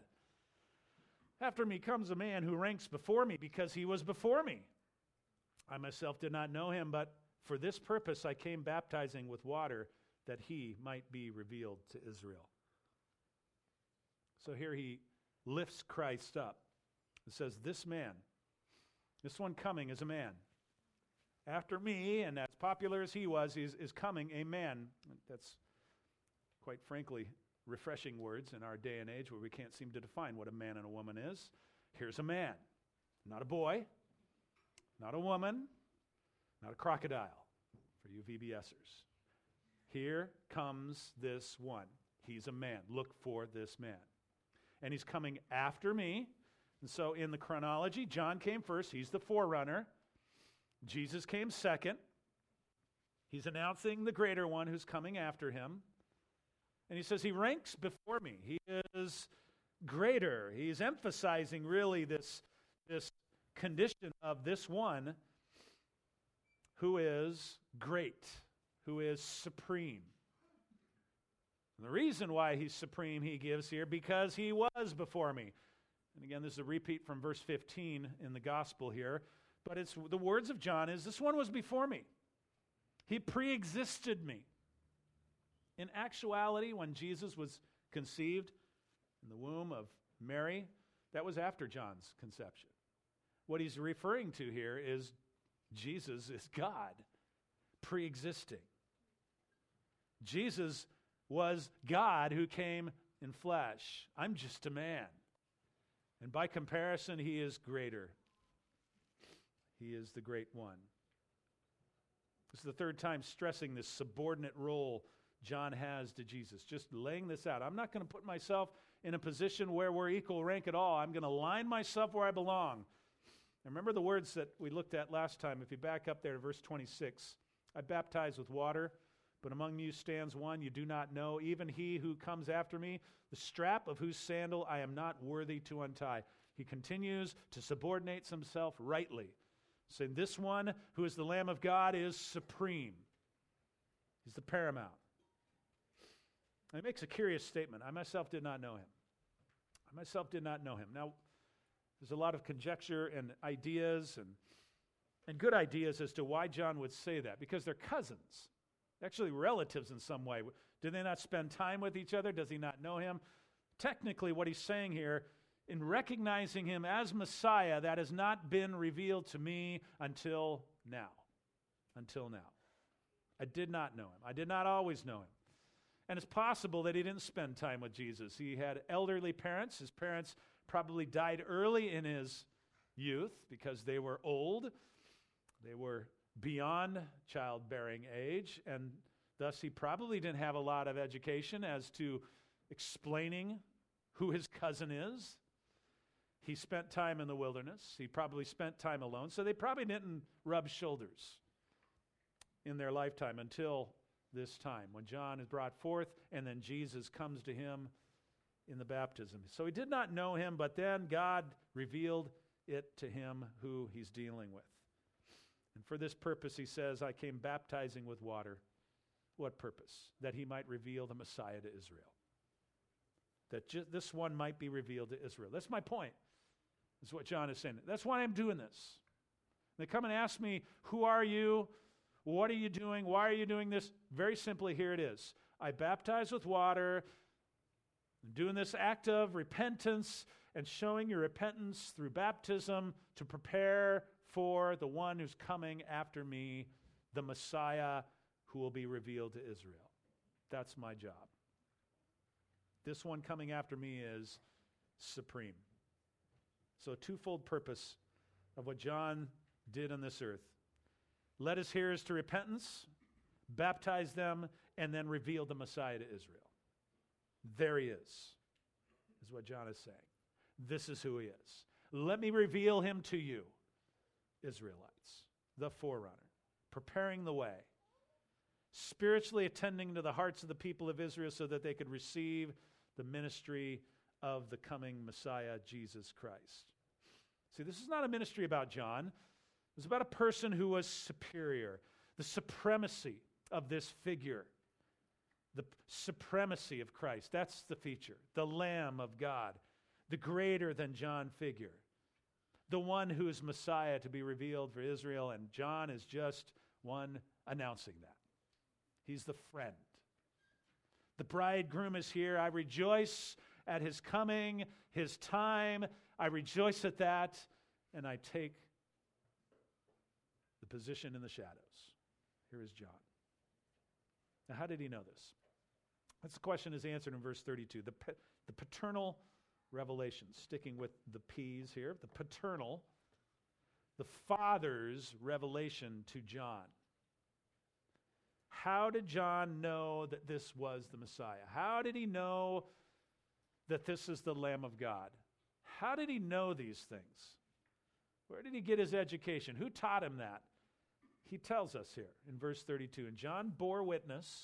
after me comes a man who ranks before me because he was before me. I myself did not know him, but for this purpose I came baptizing with water that he might be revealed to Israel. So here he lifts Christ up. It says, this man, this one coming is a man. After me, and as popular as he was, is, is coming a man. That's quite frankly refreshing words in our day and age where we can't seem to define what a man and a woman is. Here's a man, not a boy, not a woman, not a crocodile for you VBSers. Here comes this one. He's a man. Look for this man. And he's coming after me. And so in the chronology, John came first. He's the forerunner. Jesus came second. He's announcing the greater one who's coming after him. And he says he ranks before me. He is greater. He's emphasizing really this, this condition of this one who is great, who is supreme. And the reason why he's supreme he gives here, because he was before me. And again, this is a repeat from verse fifteen in the gospel here. But it's the words of John is, this one was before me. He pre-existed me. In actuality, when Jesus was conceived in the womb of Mary, that was after John's conception. What he's referring to here is Jesus is God, pre-existing. Jesus was God who came in flesh. I'm just a man. And by comparison, he is greater. He is the great one. This is the third time stressing this subordinate role John has to Jesus. Just laying this out. I'm not going to put myself in a position where we're equal rank at all. I'm going to line myself where I belong. And remember the words that we looked at last time. If you back up there to verse twenty-six. I baptize with water, but among you stands one you do not know, even he who comes after me, the strap of whose sandal I am not worthy to untie. He continues to subordinate himself rightly, saying this one who is the Lamb of God is supreme. He's the paramount. And he makes a curious statement. I myself did not know him. I myself did not know him. Now, there's a lot of conjecture and ideas and, and good ideas as to why John would say that, because they're cousins, actually relatives in some way. Do they not spend time with each other? Does he not know him? Technically, what he's saying here, in recognizing him as Messiah, that has not been revealed to me until now. Until now. I did not know him. I did not always know him. And it's possible that he didn't spend time with Jesus. He had elderly parents. His parents probably died early in his youth because they were old. They were beyond childbearing age, and thus he probably didn't have a lot of education as to explaining who his cousin is. He spent time in the wilderness. He probably spent time alone, so they probably didn't rub shoulders in their lifetime until this time when John is brought forth and then Jesus comes to him in the baptism. So he did not know him, but then God revealed it to him who he's dealing with. And for this purpose, he says, I came baptizing with water. What purpose? That he might reveal the Messiah to Israel. That ju- this one might be revealed to Israel. That's my point. That's what John is saying. That's why I'm doing this. They come and ask me, who are you? What are you doing? Why are you doing this? Very simply, here it is. I baptize with water. I'm doing this act of repentance and showing your repentance through baptism to prepare for the one who's coming after me, the Messiah who will be revealed to Israel. That's my job. This one coming after me is supreme. So a twofold purpose of what John did on this earth. Led his hearers to repentance, baptize them, and then reveal the Messiah to Israel. There he is, is what John is saying. This is who he is. Let me reveal him to you, Israelites, the forerunner, preparing the way, spiritually attending to the hearts of the people of Israel so that they could receive the ministry of the coming Messiah, Jesus Christ. See, this is not a ministry about John. It was about a person who was superior, the supremacy of this figure, the supremacy of Christ. That's the feature, the Lamb of God, the greater than John figure, the one who is Messiah to be revealed for Israel, and John is just one announcing that. He's the friend. The bridegroom is here. I rejoice at his coming, his time. I rejoice at that, and I take the position in the shadows. Here is John. Now, how did he know this? This question is answered in verse thirty-two. The, pa- the paternal revelation, sticking with the P's here, the paternal, the Father's revelation to John. How did John know that this was the Messiah? How did he know that this is the Lamb of God? How did he know these things? Where did he get his education? Who taught him that? He tells us here in verse thirty-two, and John bore witness,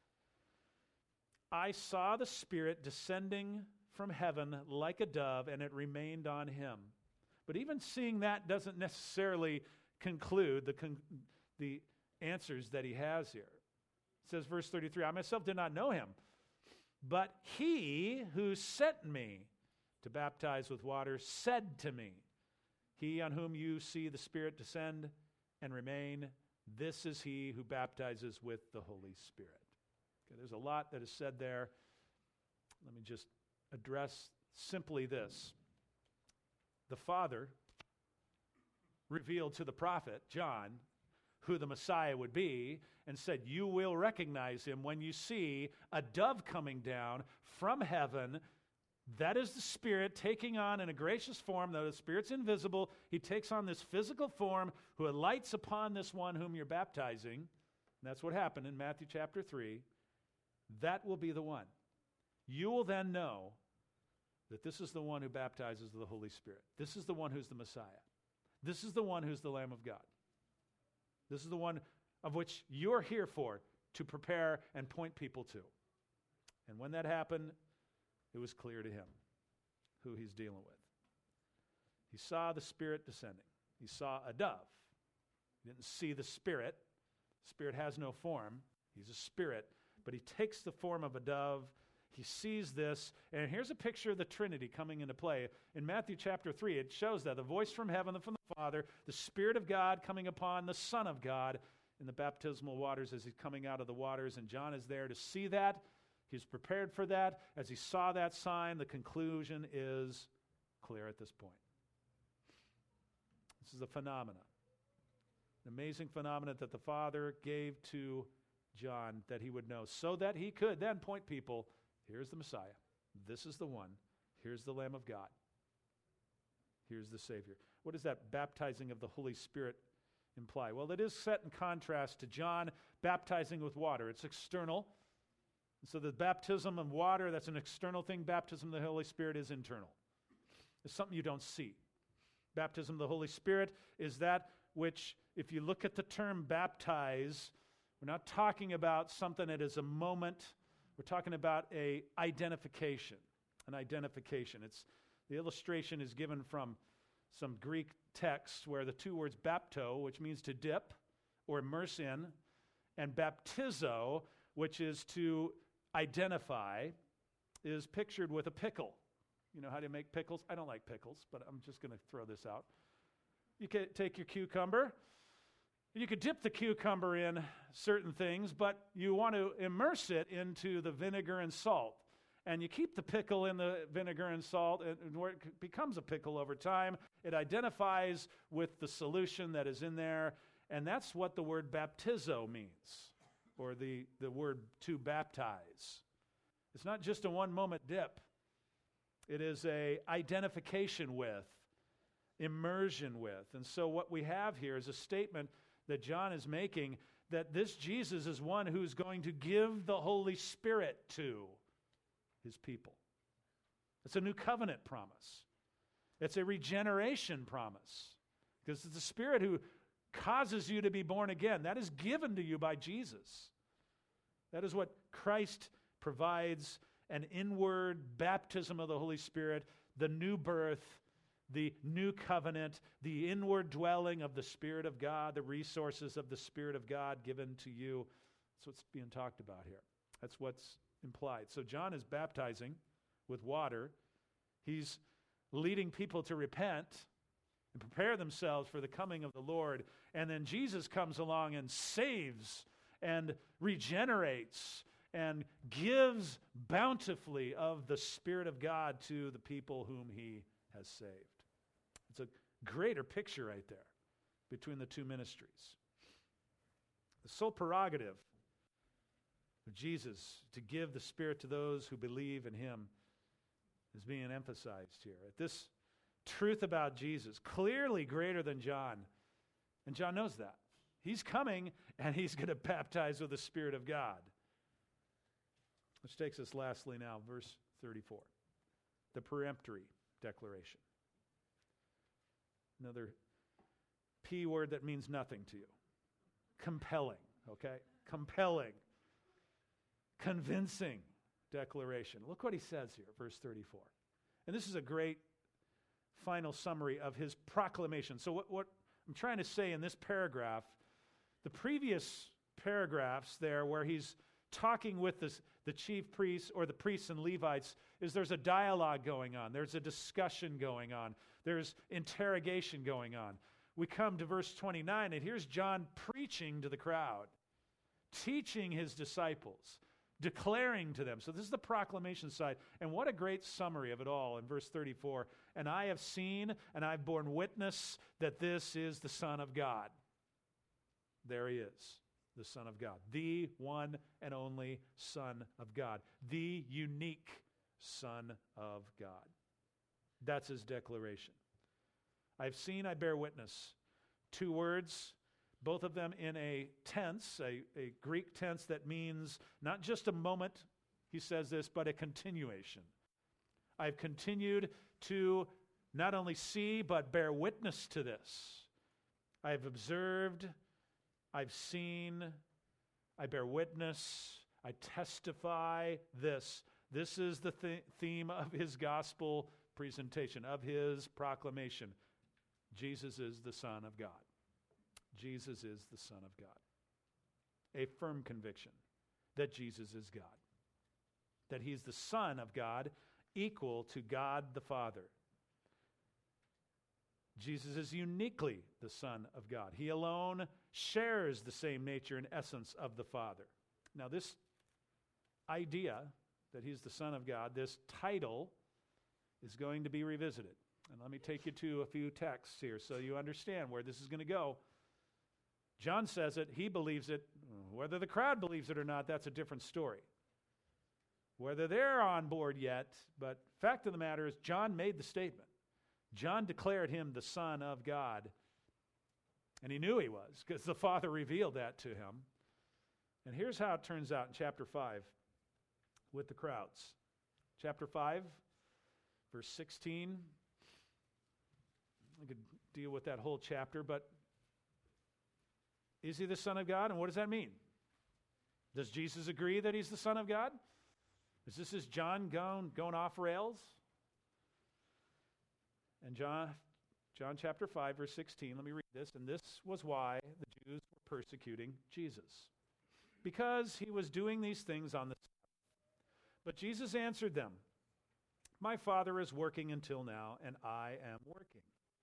I saw the Spirit descending from heaven like a dove, and it remained on him. But even seeing that doesn't necessarily conclude the, con- the answers that he has here. It says, verse thirty-three, I myself did not know him, but he who sent me to baptize with water said to me, he on whom you see the Spirit descend and remain, this is he who baptizes with the Holy Spirit. Okay, there's a lot that is said there. Let me just address simply this. The Father revealed to the prophet, John, who the Messiah would be, and said, you will recognize him when you see a dove coming down from heaven, That is the Spirit taking on in a gracious form, though the Spirit's invisible. He takes on this physical form who alights upon this one whom you're baptizing. And that's what happened in Matthew chapter three. That will be the one. You will then know that this is the one who baptizes the Holy Spirit. This is the one who's the Messiah. This is the one who's the Lamb of God. This is the one of which you're here for, to prepare and point people to. And when that happened, it was clear to him who he's dealing with. He saw the Spirit descending. He saw a dove. He didn't see the Spirit. The Spirit has no form. He's a spirit. But he takes the form of a dove. He sees this. And here's a picture of the Trinity coming into play. In Matthew chapter three, it shows that the voice from heaven, from the Father, the Spirit of God coming upon the Son of God in the baptismal waters as he's coming out of the waters. And John is there to see that. He's prepared for that. As he saw that sign, the conclusion is clear at this point. This is a phenomenon, an amazing phenomenon that the Father gave to John that he would know, so that he could then point people, here's the Messiah, this is the one, here's the Lamb of God, here's the Savior. What does that baptizing of the Holy Spirit imply? Well, it is set in contrast to John baptizing with water. It's external. So the baptism of water, that's an external thing. Baptism of the Holy Spirit is internal. It's something you don't see. Baptism of the Holy Spirit is that which, if you look at the term baptize, we're not talking about something that is a moment. We're talking about a identification, an identification. It's the illustration is given from some Greek texts where the two words bapto, which means to dip or immerse in, and baptizo, which is to identify, is pictured with a pickle. You know how to make pickles? I don't like pickles, but I'm just going to throw this out. You could take your cucumber. You could dip the cucumber in certain things, but you want to immerse it into the vinegar and salt. And you keep the pickle in the vinegar and salt, and where it becomes a pickle over time, it identifies with the solution that is in there, and that's what the word baptizo means, or the, the word to baptize. It's not just a one-moment dip. It is a identification with, immersion with. And so what we have here is a statement that John is making that this Jesus is one who's going to give the Holy Spirit to his people. It's a new covenant promise. It's a regeneration promise. Because it's the Spirit who causes you to be born again. That is given to you by Jesus. That is what Christ provides, an inward baptism of the Holy Spirit, the new birth, the new covenant, the inward dwelling of the Spirit of God, the resources of the Spirit of God given to you. That's what's being talked about here. That's what's implied. So John is baptizing with water. He's leading people to repent and prepare themselves for the coming of the Lord. And then Jesus comes along and saves and regenerates and gives bountifully of the Spirit of God to the people whom he has saved. It's a greater picture right there between the two ministries. The sole prerogative of Jesus to give the Spirit to those who believe in him is being emphasized here. At this truth about Jesus, clearly greater than John, and John knows that. He's coming and he's going to baptize with the Spirit of God. Which takes us lastly now, verse thirty-four, the peremptory declaration. Another P word that means nothing to you. Compelling, okay? Compelling. Convincing declaration. Look what he says here, verse thirty-four. And this is a great final summary of his proclamation. So what, what I'm trying to say in this paragraph, the previous paragraphs there where he's talking with this, the chief priests or the priests and Levites, is there's a dialogue going on. There's a discussion going on. There's interrogation going on. We come to verse twenty-nine, and here's John preaching to the crowd, teaching his disciples, declaring to them. So this is the proclamation side. And what a great summary of it all in verse thirty-four. And I have seen and I've borne witness that this is the Son of God. There he is, the Son of God, the one and only Son of God, the unique Son of God. That's his declaration. I've seen, I bear witness. Two words, both of them in a tense, a, a Greek tense that means not just a moment, he says this, but a continuation. I've continued to not only see, but bear witness to this. I've observed, I've seen, I bear witness, I testify this. This is the th- theme of his gospel presentation, of his proclamation. Jesus is the Son of God. Jesus is the Son of God. A firm conviction that Jesus is God. That he's the Son of God, equal to God the Father. Jesus is uniquely the Son of God. He alone shares the same nature and essence of the Father. Now, this idea that he's the Son of God, this title, is going to be revisited. And let me take you to a few texts here so you understand where this is going to go. John says it, he believes it. Whether the crowd believes it or not, that's a different story. Whether they're on board yet, but fact of the matter is, John made the statement. John declared him the Son of God. And he knew he was, because the Father revealed that to him. And here's how it turns out in chapter five with the crowds. Chapter five, verse sixteen. I could deal with that whole chapter, but is he the Son of God? And what does that mean? Does Jesus agree that he's the Son of God? Is this his John going, going off rails? And John, John chapter five, verse sixteen, let me read this. And this was why the Jews were persecuting Jesus, because he was doing these things on the Sabbath. But Jesus answered them, my Father is working until now, and I am working.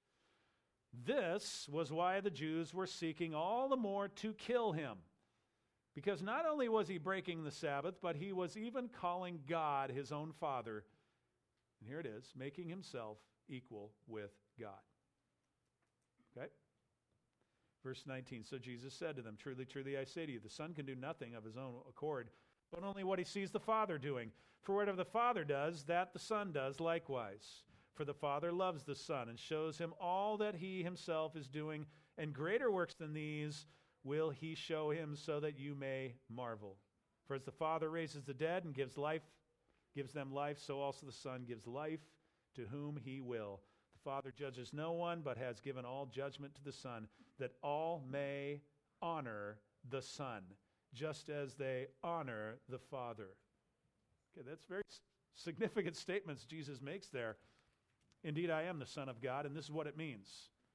This was why the Jews were seeking all the more to kill him, because not only was he breaking the Sabbath, but he was even calling God his own Father. And here it is, making himself equal with God. Okay? Verse nineteen, so Jesus said to them, truly, truly, I say to you, the Son can do nothing of his own accord, but only what he sees the Father doing. For whatever the Father does, that the Son does likewise. For the Father loves the Son and shows him all that he himself is doing, and greater works than these will he show him, so that you may marvel. For as the Father raises the dead and gives life, gives them life, so also the Son gives life to whom he will. The Father judges no one, but has given all judgment to the Son, that all may honor the Son, just as they honor the Father. Okay, that's very s- significant statements Jesus makes there. Indeed, I am the Son of God, and this is what it means.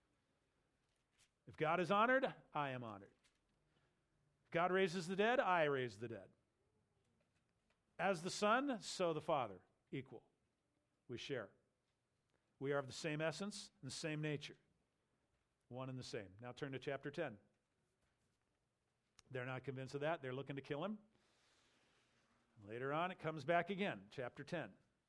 If God is honored, I am honored. If God raises the dead, I raise the dead. As the Son, so the Father, equal. We share. We are of the same essence and the same nature. One and the same. Now turn to chapter ten. They're not convinced of that. They're looking to kill him. Later on, it comes back again. Chapter ten.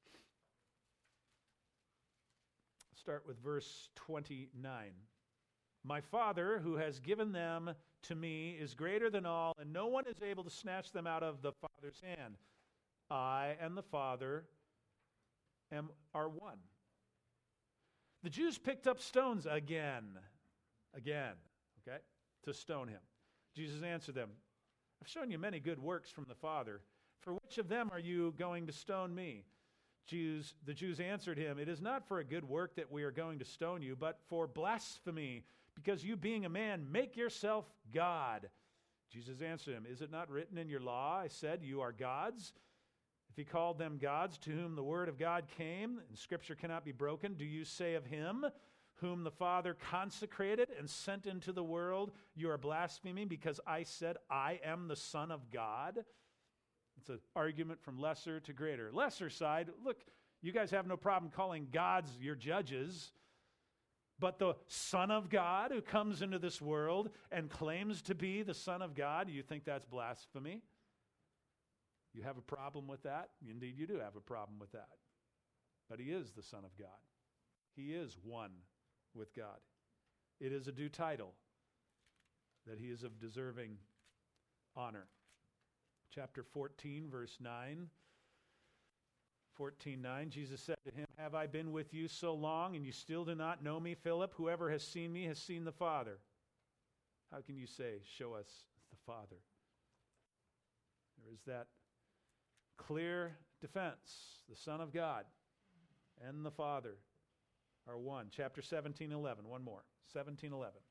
Start with verse twenty-nine. My Father, who has given them to me, is greater than all, and no one is able to snatch them out of the Father's hand. I and the Father am, are one. The Jews picked up stones again, again, okay, to stone him. Jesus answered them, I've shown you many good works from the Father. For which of them are you going to stone me? Jews, the Jews answered him, it is not for a good work that we are going to stone you, but for blasphemy, because you being a man, make yourself God. Jesus answered him, is it not written in your law, I said, you are gods? If he called them gods to whom the word of God came, and Scripture cannot be broken, do you say of him whom the Father consecrated and sent into the world, you are blaspheming because I said I am the Son of God? It's an argument from lesser to greater. Lesser side, look, you guys have no problem calling gods your judges, but the Son of God who comes into this world and claims to be the Son of God, you think that's blasphemy? You have a problem with that? Indeed, you do have a problem with that. But he is the Son of God. He is one with God. It is a due title that he is of deserving honor. Chapter fourteen, verse nine. fourteen nine, Jesus said to him, "Have I been with you so long, and you still do not know me, Philip? Whoever has seen me has seen the Father. How can you say, 'Show us the Father'?" There is that clear defense. The Son of God and the Father are one. Chapter seventeen eleven, one more. seventeen eleven.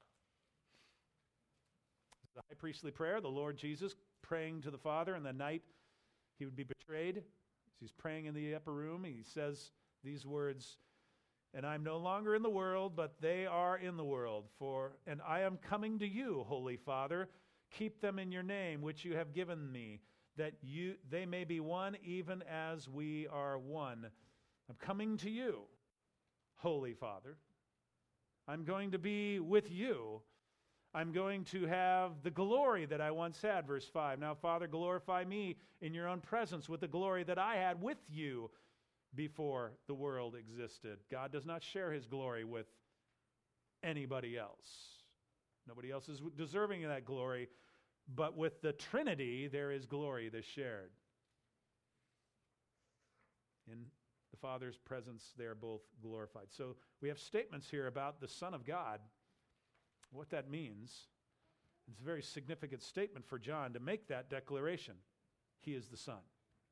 The high priestly prayer, the Lord Jesus praying to the Father in the night he would be betrayed. As he's praying in the upper room, he says these words, "And I'm no longer in the world, but they are in the world. For and I am coming to you, Holy Father. Keep them in your name, which you have given me, that you they may be one even as we are one. I'm coming to you, Holy Father. I'm going to be with you. I'm going to have the glory that I once had," verse five. "Now, Father, glorify me in your own presence with the glory that I had with you before the world existed." God does not share his glory with anybody else. Nobody else is deserving of that glory. But with the Trinity, there is glory that's shared. In the Father's presence, they are both glorified. So we have statements here about the Son of God. What that means, it's a very significant statement for John to make that declaration. He is the Son.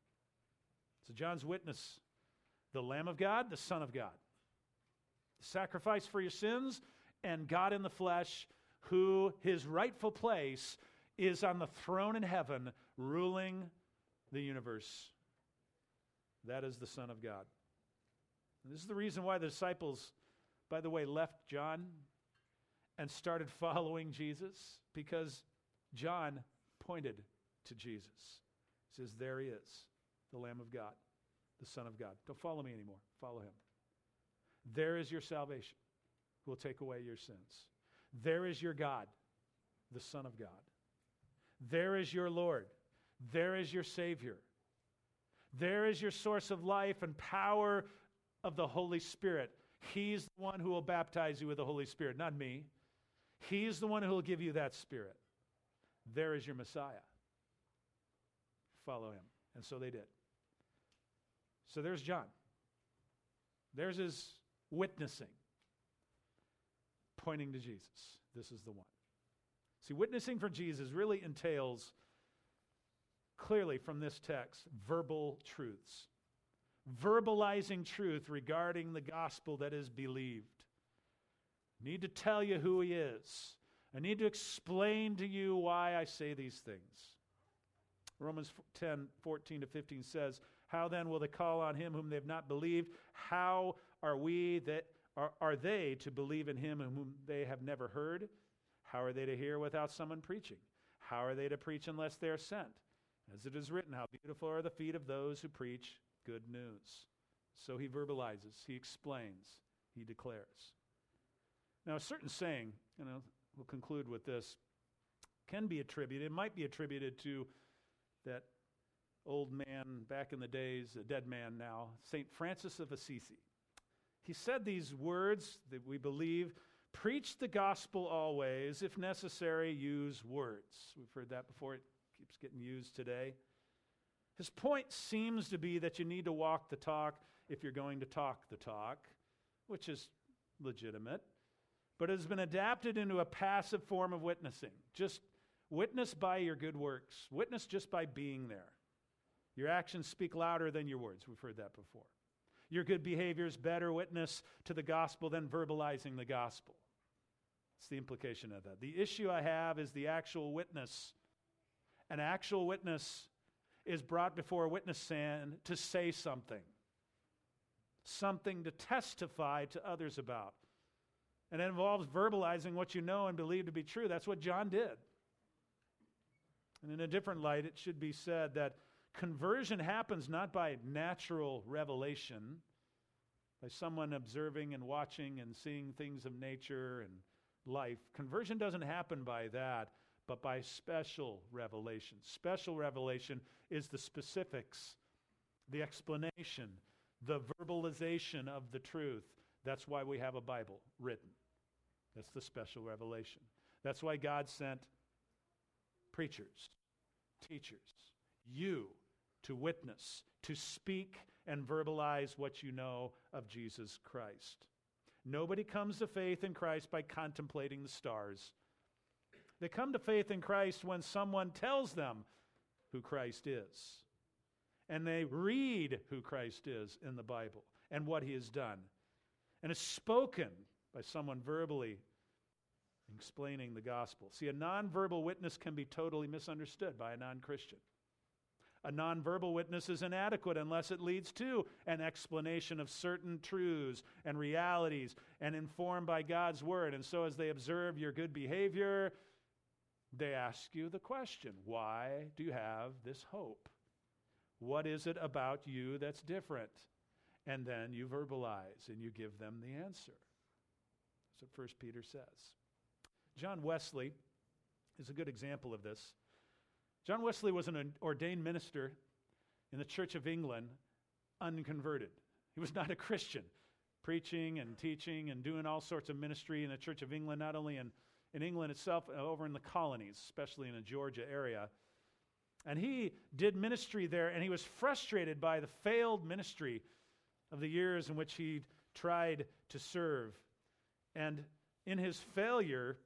So John's witness, the Lamb of God, the Son of God. The sacrifice for your sins, and God in the flesh, who his rightful place is on the throne in heaven, ruling the universe. That is the Son of God. And this is the reason why the disciples, by the way, left John and started following Jesus, because John pointed to Jesus. He says, "There he is, the Lamb of God, the Son of God. Don't follow me anymore. Follow him. There is your salvation, who will take away your sins. There is your God, the Son of God. There is your Lord. There is your Savior. There is your source of life and power of the Holy Spirit. He's the one who will baptize you with the Holy Spirit, not me. He's the one who will give you that Spirit. There is your Messiah. Follow him." And so they did. So there's John. There's his witnessing, pointing to Jesus. This is the one. See, witnessing for Jesus really entails, clearly from this text, verbal truths. Verbalizing truth regarding the gospel that is believed. I need to tell you who he is. I need to explain to you why I say these things. Romans ten, fourteen to fifteen says, "How then will they call on him whom they have not believed? How are we that are, are they to believe in him whom they have never heard? How are they to hear without someone preaching? How are they to preach unless they are sent? As it is written, how beautiful are the feet of those who preach good news." So he verbalizes, he explains, he declares. Now, a certain saying, you know, we'll conclude with this, can be attributed, it might be attributed to that old man back in the days, a dead man now, Saint Francis of Assisi. He said these words that we believe: "Preach the gospel always, if necessary, use words." We've heard that before. It keeps getting used today. His point seems to be that you need to walk the talk if you're going to talk the talk, which is legitimate, but it has been adapted into a passive form of witnessing. Just witness by your good works. Witness just by being there. Your actions speak louder than your words. We've heard that before. Your good behavior is better witness to the gospel than verbalizing the gospel. It's the implication of that. The issue I have is the actual witness. An actual witness is brought before a witness stand to say something. Something to testify to others about. And it involves verbalizing what you know and believe to be true. That's what John did. And in a different light, it should be said that conversion happens not by natural revelation, by someone observing and watching and seeing things of nature and life. Conversion doesn't happen by that, but by special revelation. Special revelation is the specifics, the explanation, the verbalization of the truth. That's why we have a Bible written. That's the special revelation. That's why God sent preachers, teachers, you to witness, to speak and verbalize what you know of Jesus Christ. Nobody comes to faith in Christ by contemplating the stars. They come to faith in Christ when someone tells them who Christ is. And they read who Christ is in the Bible and what he has done. And it's spoken by someone verbally explaining the gospel. See, a nonverbal witness can be totally misunderstood by a non-Christian. A nonverbal witness is inadequate unless it leads to an explanation of certain truths and realities and informed by God's word. And so as they observe your good behavior, they ask you the question, why do you have this hope? What is it about you that's different? And then you verbalize and you give them the answer. That's what First Peter says. John Wesley is a good example of this. John Wesley was an ordained minister in the Church of England, unconverted. He was not a Christian, preaching and teaching and doing all sorts of ministry in the Church of England, not only in, in England itself, over in the colonies, especially in the Georgia area. And he did ministry there, and he was frustrated by the failed ministry of the years in which he tried to serve. And in his failure,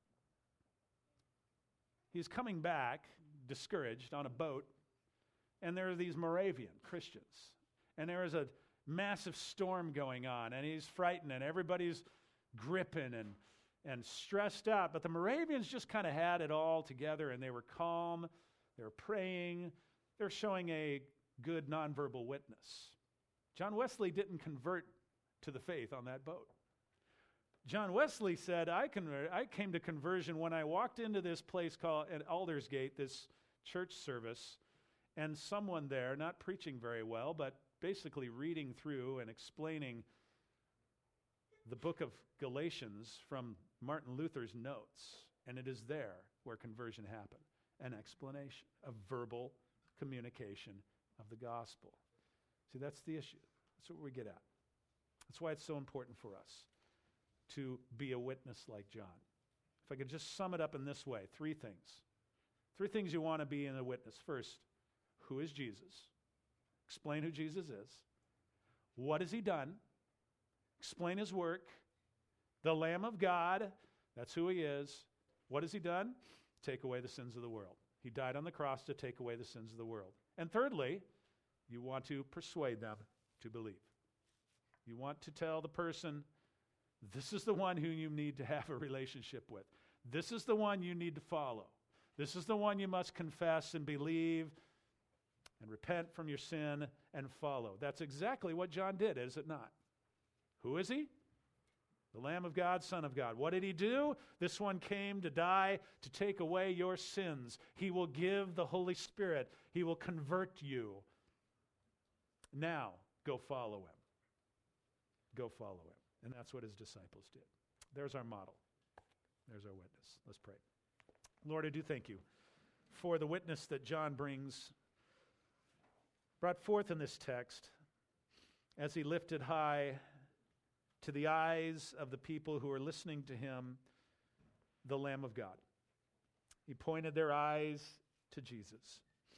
he's coming back discouraged on a boat, and there are these Moravian Christians, and there is a massive storm going on, and he's frightened, and everybody's gripping and, and stressed out. But the Moravians just kind of had it all together, and they were calm, they were praying, they were showing a good nonverbal witness. John Wesley didn't convert to the faith on that boat. John Wesley said, I, conver- I came to conversion when I walked into this place called at Aldersgate, this church service, and someone there, not preaching very well, but basically reading through and explaining the book of Galatians from Martin Luther's notes. And it is there where conversion happened. An explanation, a verbal communication of the gospel. See, that's the issue. That's what we get at. That's why it's so important for us to be a witness like John. If I could just sum it up in this way, three things. Three things you want to be in a witness. First, who is Jesus? Explain who Jesus is. What has he done? Explain his work. The Lamb of God, that's who he is. What has he done? Take away the sins of the world. He died on the cross to take away the sins of the world. And thirdly, you want to persuade them to believe. You want to tell the person, this is the one who you need to have a relationship with. This is the one you need to follow. This is the one you must confess and believe and repent from your sin and follow. That's exactly what John did, is it not? Who is he? The Lamb of God, Son of God. What did he do? This one came to die to take away your sins. He will give the Holy Spirit. He will convert you. Now, go follow him. Go follow him. And that's what his disciples did. There's our model. There's our witness. Let's pray. Lord, I do thank you for the witness that John brings, brought forth in this text as he lifted high to the eyes of the people who are listening to him, the Lamb of God. He pointed their eyes to Jesus.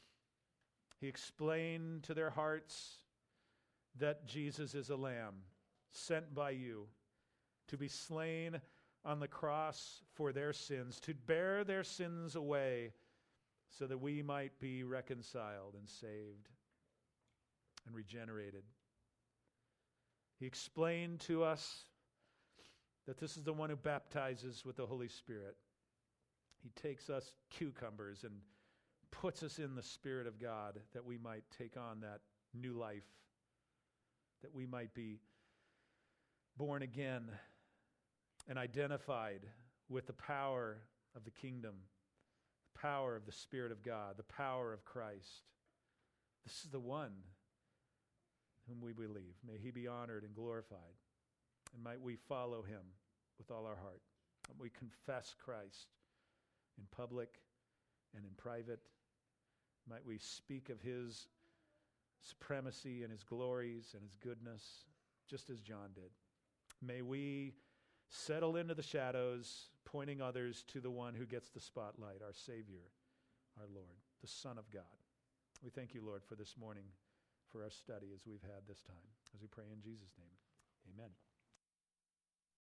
He explained to their hearts that Jesus is a lamb sent by you to be slain on the cross for their sins, to bear their sins away so that we might be reconciled and saved and regenerated. He explained to us that this is the one who baptizes with the Holy Spirit. He takes us cucumbers and puts us in the Spirit of God that we might take on that new life, that we might be born again and identified with the power of the kingdom, the power of the Spirit of God, the power of Christ. This is the one whom we believe. May he be honored and glorified. And might we follow him with all our heart. Might we confess Christ in public and in private. Might we speak of his supremacy and his glories and his goodness, just as John did. May we settle into the shadows, pointing others to the one who gets the spotlight, our Savior, our Lord, the Son of God. We thank you, Lord, for this morning, for our study as we've had this time. As we pray in Jesus' name, amen.